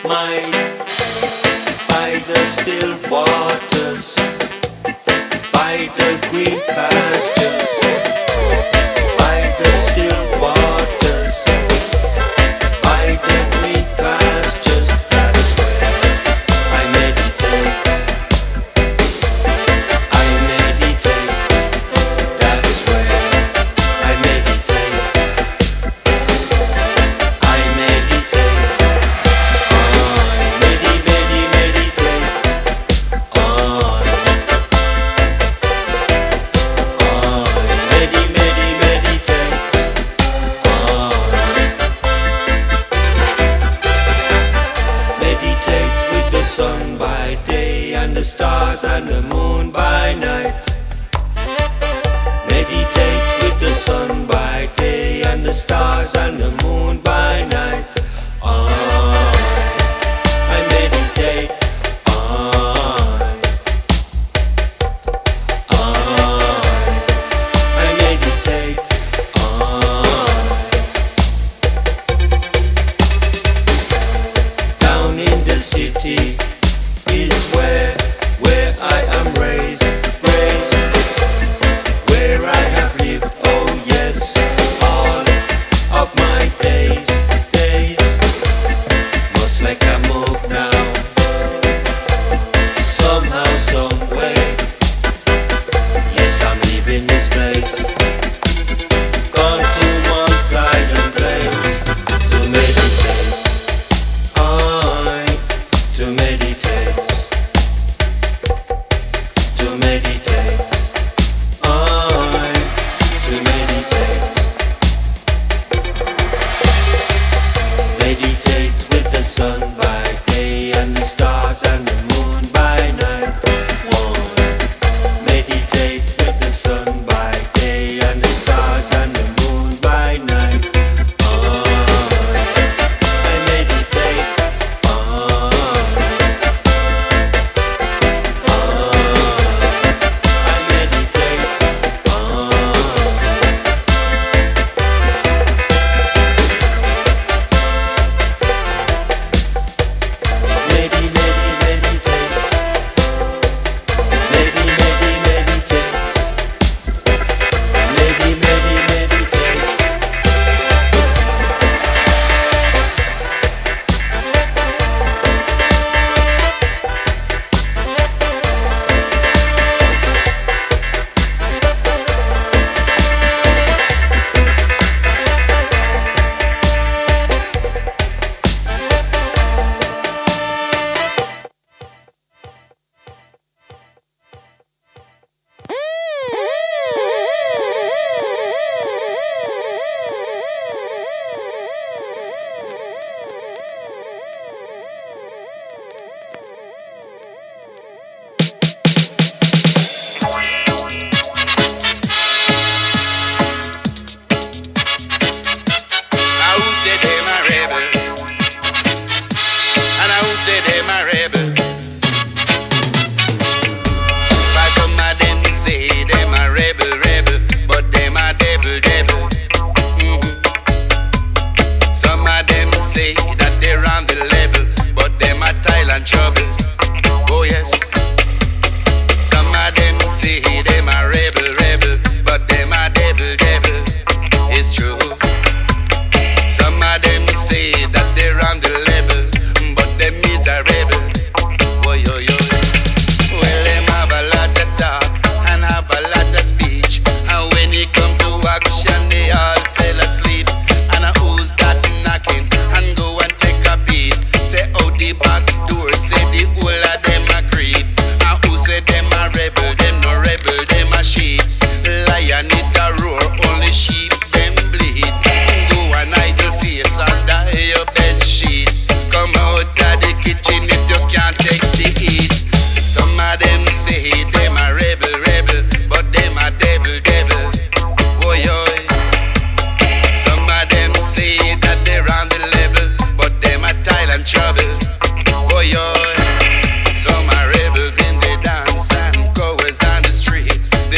Speaker 11: By the still waters, by the green pastures, by the still waters, by the green pastures. That's where I meditate. That's where I meditate. meditate.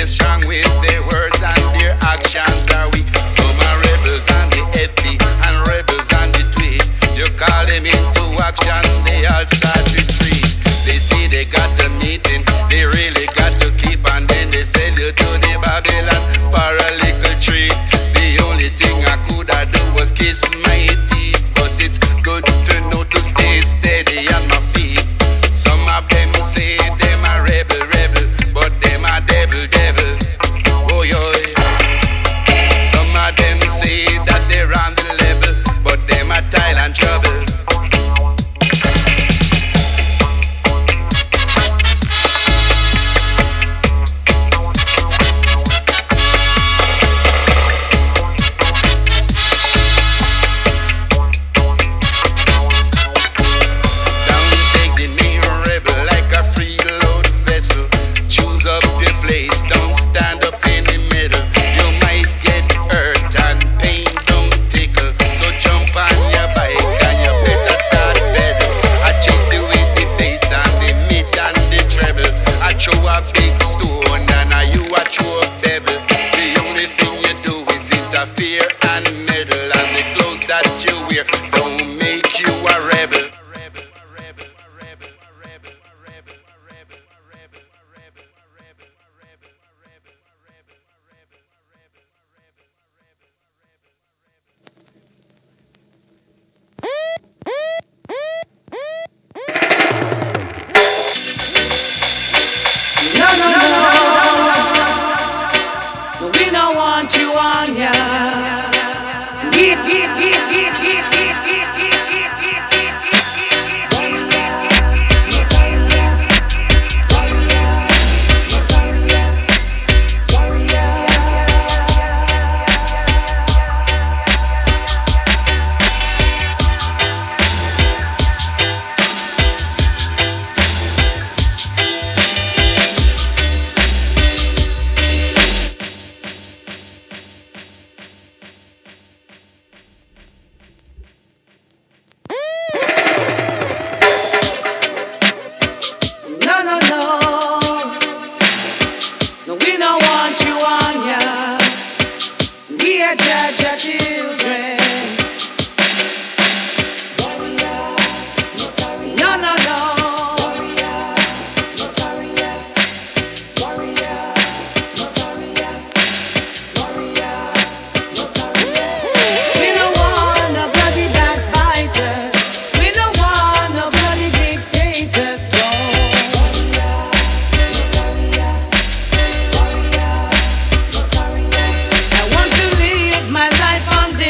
Speaker 8: They're strong with their words and their actions are weak. Some are rebels on the FB and rebels on the tweet. You call them into action, they all start to retreat. They say they got a meeting, they really got to keep, and then they send you to the Babylon for a little treat. The only thing I could have do was kiss my teeth, but it's good to know to stay steady on my feet. Some of them say them a rebel, but them a devil. Oh yo. Some of them say that they're on the level, but them a Thailand trouble. Throw a big stone and you a throw a pebble. The only thing you do is interfere and meddle, and the clothes that you wear don't make you a rebel.
Speaker 12: We don't want you on ya. On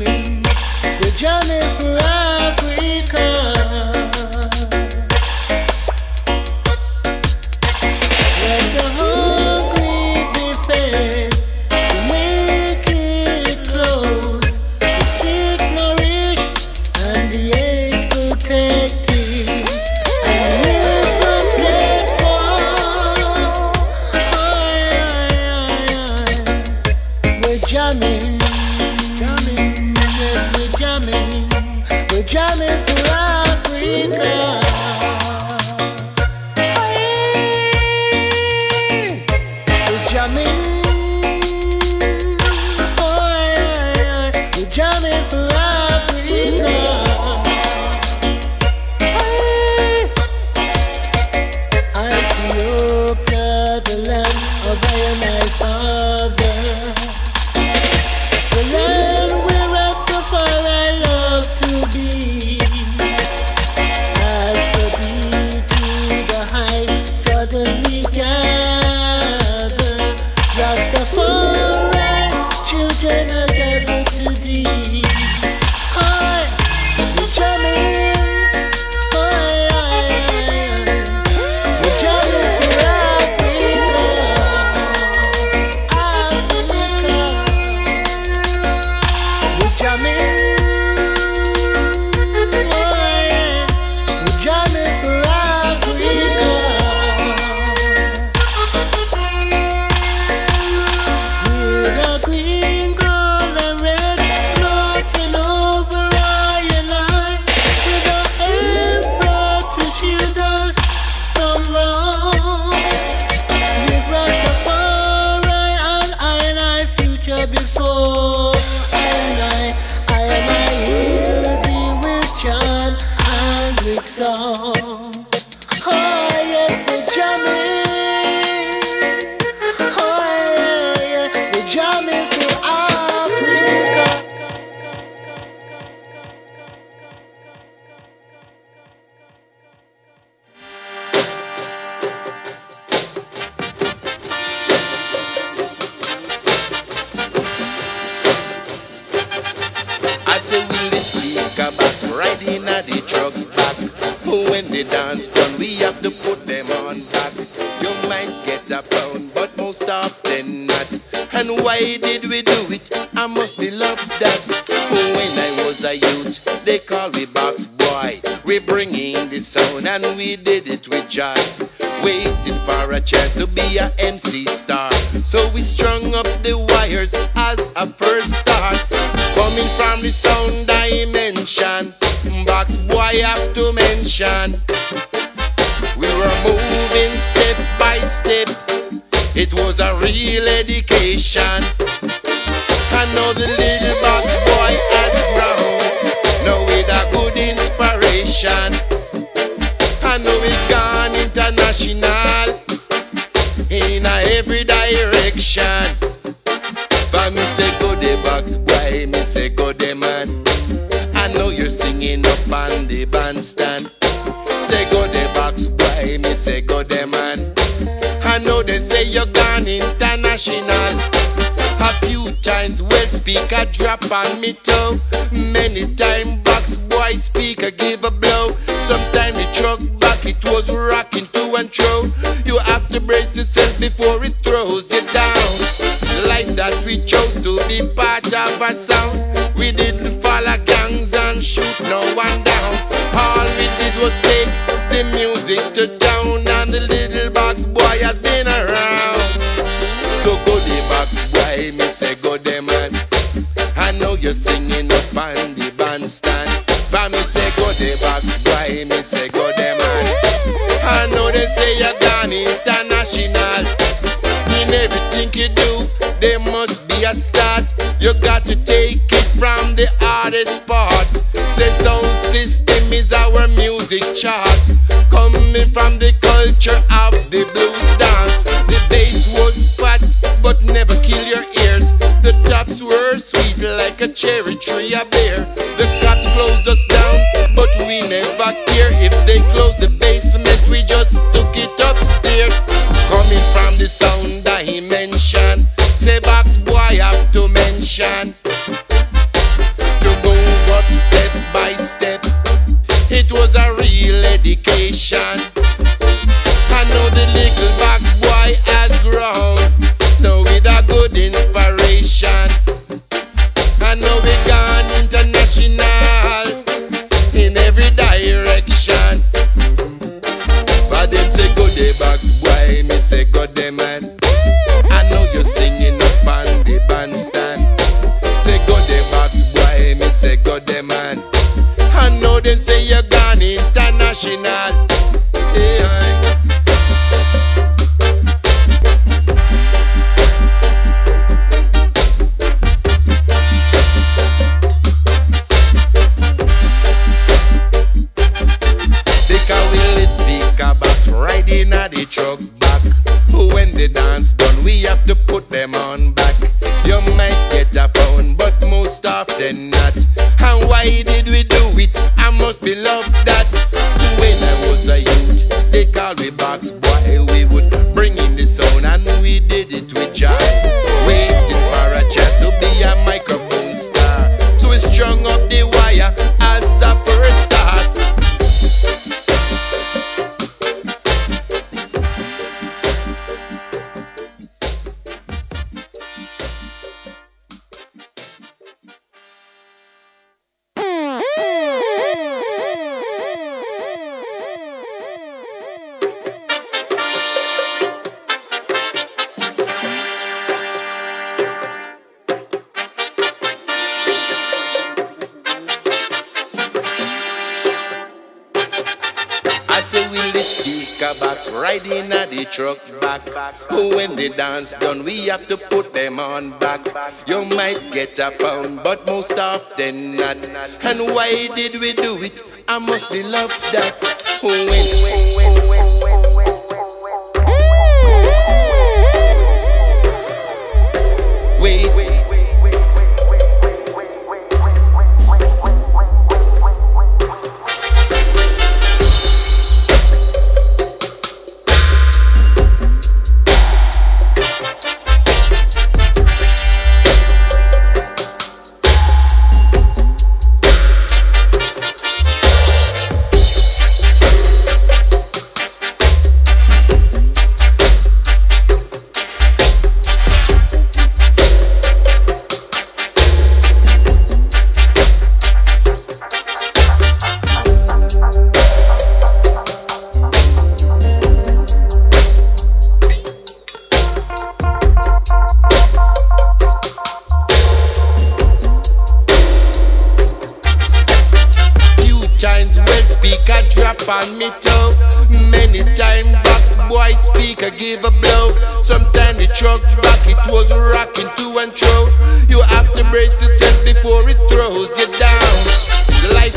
Speaker 11: jamming, we're jamming for Africa. Let the hungry be fed, the wicked clothed, the sick nourished, and the aged protected. And rivers get warm. We're jamming, jamming, yes, we're jamming. We're jamming for Africa. We're jamming, we're jamming for Africa. Ethiopia, the land of my father, the land where Rastafari love to be. As the beat to the high suddenly gather, Rastafari children are gathered to thee. Hi, we're jamming. We're jamming for Africa. We're jamming. We're jamming for Africa. With a green, gold, and red floating over I and I, with an emperor to shield us from wrong. With Rastafari and I future before. I hear thee with chant and with song. Oh yes, we're jamming. Oh yeah, we're jamming for Africa.
Speaker 10: I say we sleep about right in at the truck back. When the dance done, we have to put them on back. You might get a pound, but most often not. And why did we do it? I must be loved that. When I was a youth, they call me Box Boy. We bringing the sound and we did it with joy. Waiting for a chance to be a MC star. So we strung up the wires as a first start. Coming from the sound dimension, Box Boy have to mention. We were moving step by step. It was a real education. I know the little Box Boy has grown. Now with a good inspiration. I know it gone international in a every direction. But me say go the Box Boy, me say go the man. I know you're singing up on the bandstand. Say go the Box Boy, me say go the man. I know they say you're gone international. A few times well speaker drop on me toe. Many times Box Boy speaker give a blow. Sometimes the truck back it was rocking to and fro. You have to brace yourself before it throws you down. Like that we chose to be part of a sound. We didn't follow gangs and shoot no one down. All we did was take the music to town. And the little Box Boy has been around. So go the Box Boy, me say go the man. I know you're singing up on the bandstand. But me say go the Box Boy, me say go the man. I know they say you're gone international. In everything you do, there must be a start. You got to take it from the hardest part. Say sound system is our music chart. Coming from the culture of the blues dance. The bass was fat, but never kill your ears. The tops were sweet like a cherry tree a bear. The cops closed us down, but we never care. If they closed the basement, we just took it upstairs. Coming from the sound dimension, say Box Boy have to mention.
Speaker 11: inspiration. I know the little back boy has grown, now with a good inspiration. I know we gone international in every direction. But them say go the box boy, me say go the man. I know you're singing up on the bandstand. Say go the box boy, me say go the man. I know them say you're gone international. Yeah. Riding at the truck back. When the dance done, we have to put them on back. You might get a pound, but most often not. And why did we do it? I must be loved that. When I was a youth, they called me box boy. We would bring in the sound and we did it with joy. Waiting for a chance to be a microphone star. So we strung up the wire as a first start. Riding at the truck back. When the dance done, we have to put them on back. You might get a pound, but most often not. And why did we do it? I must be loved that. Wait. On me toe. Many times box boy speaker give a blow. Sometimes the truck back it was rocking to and fro. You have to brace yourself before it throws you down. Light.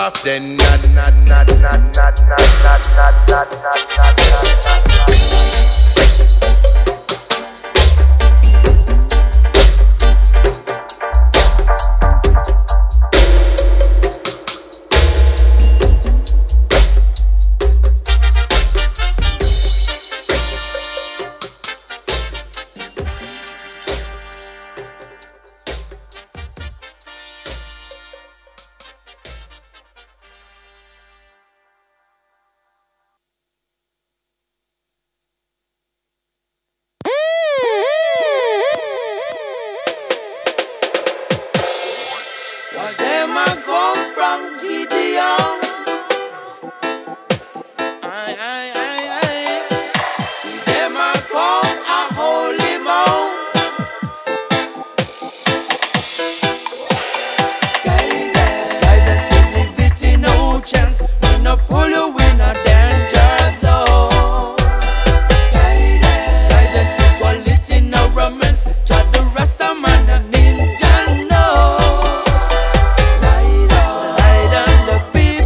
Speaker 5: off, then not.
Speaker 16: People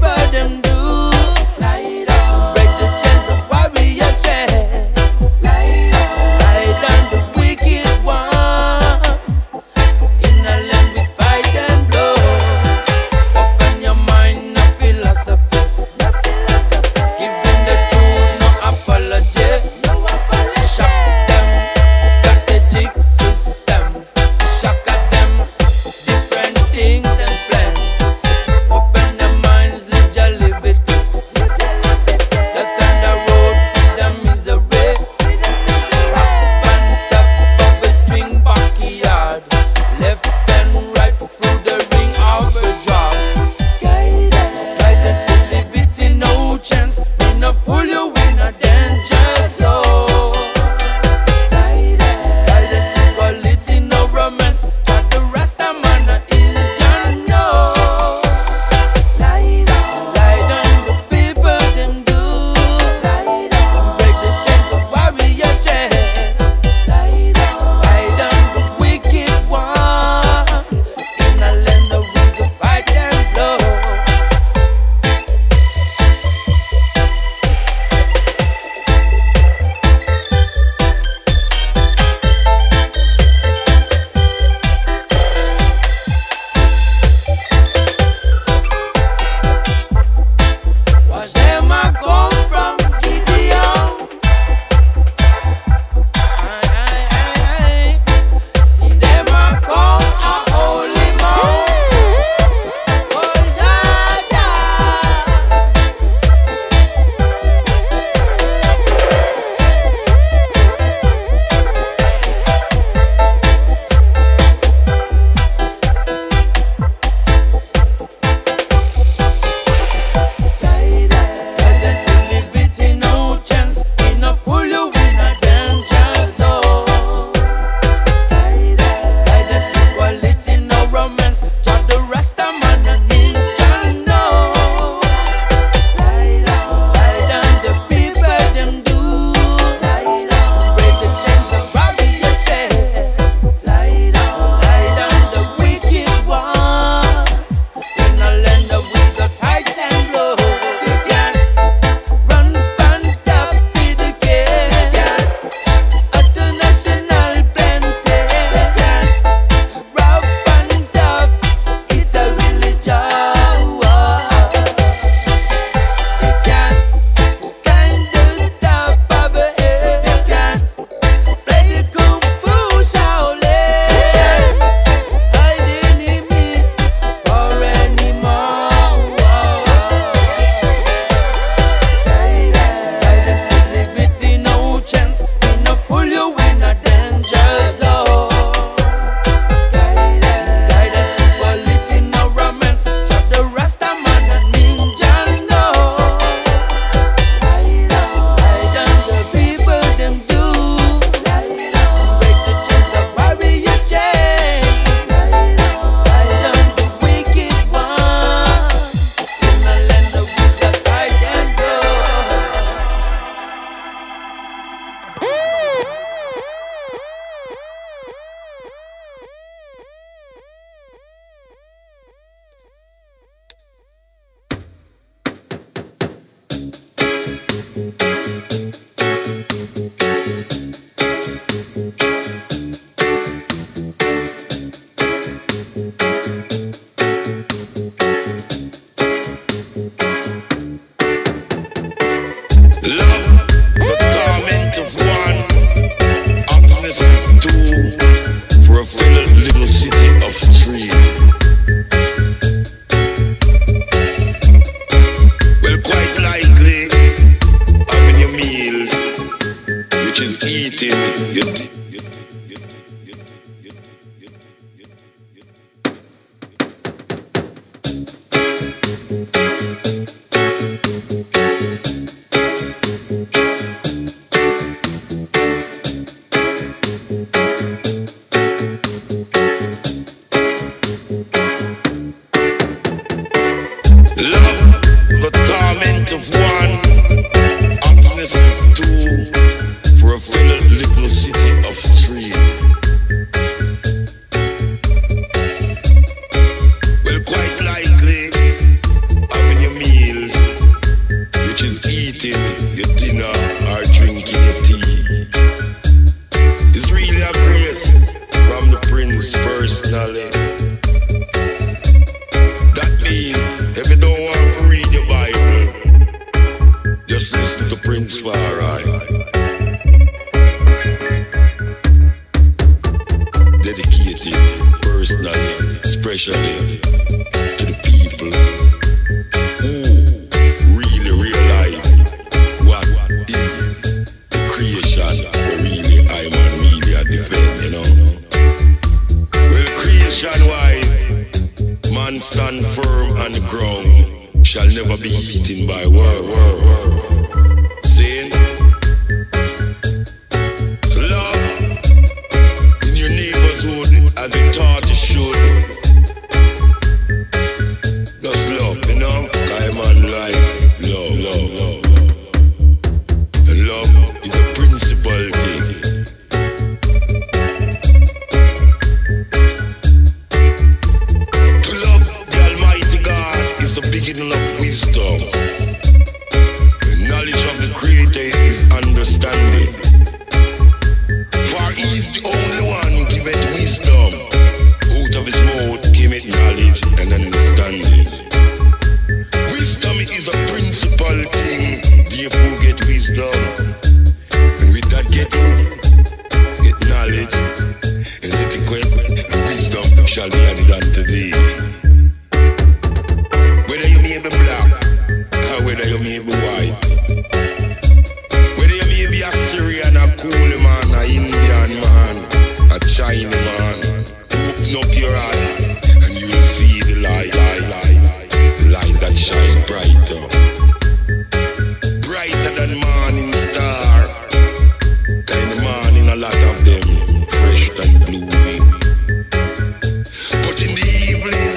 Speaker 16: But in the evening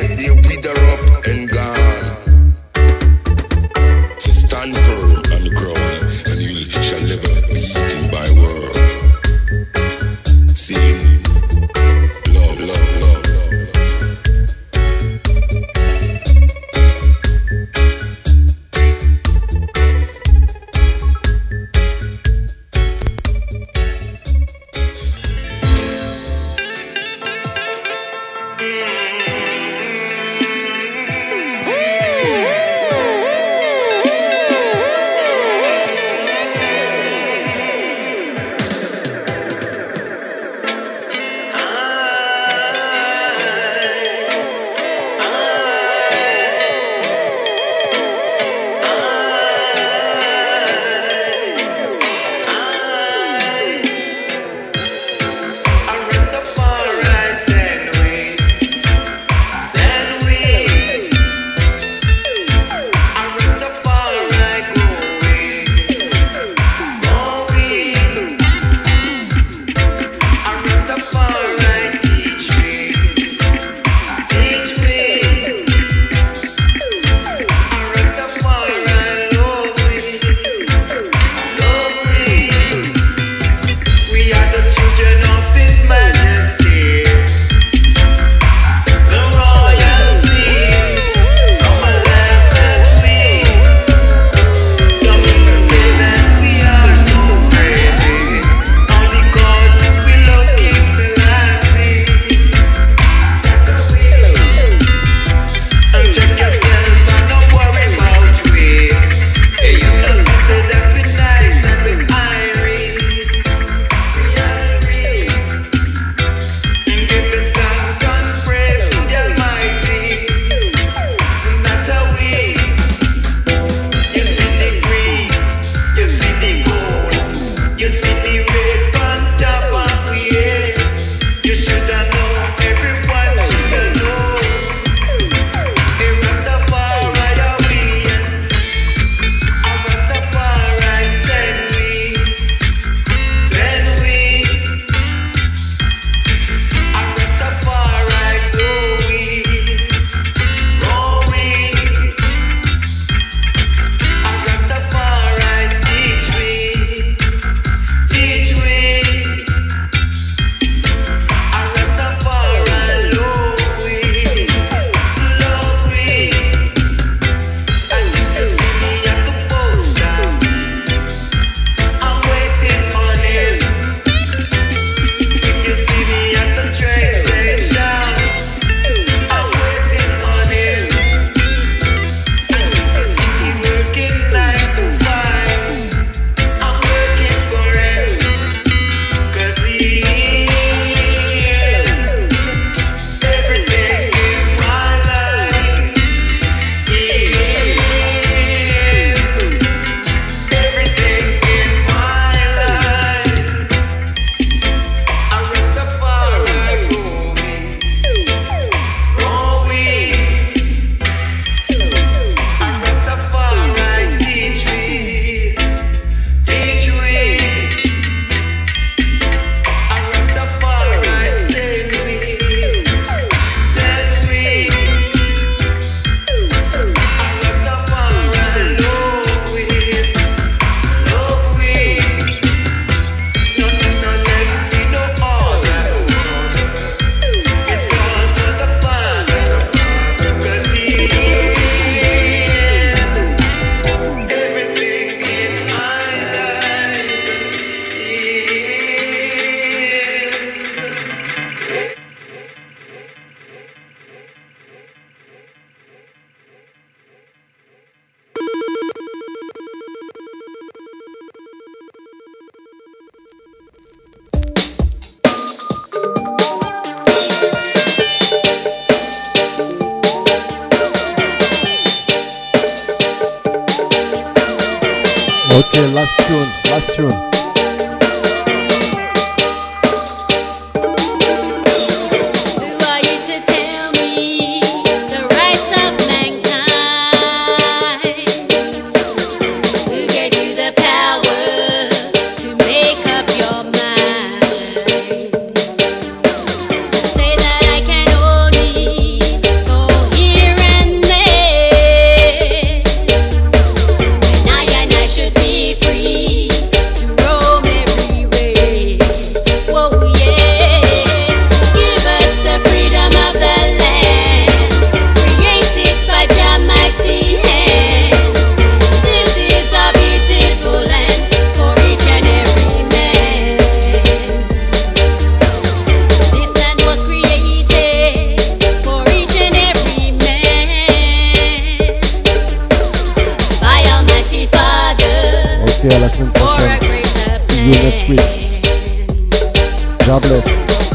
Speaker 2: Okay, last tune. Okay, la semaine prochaine. See you next week. God bless.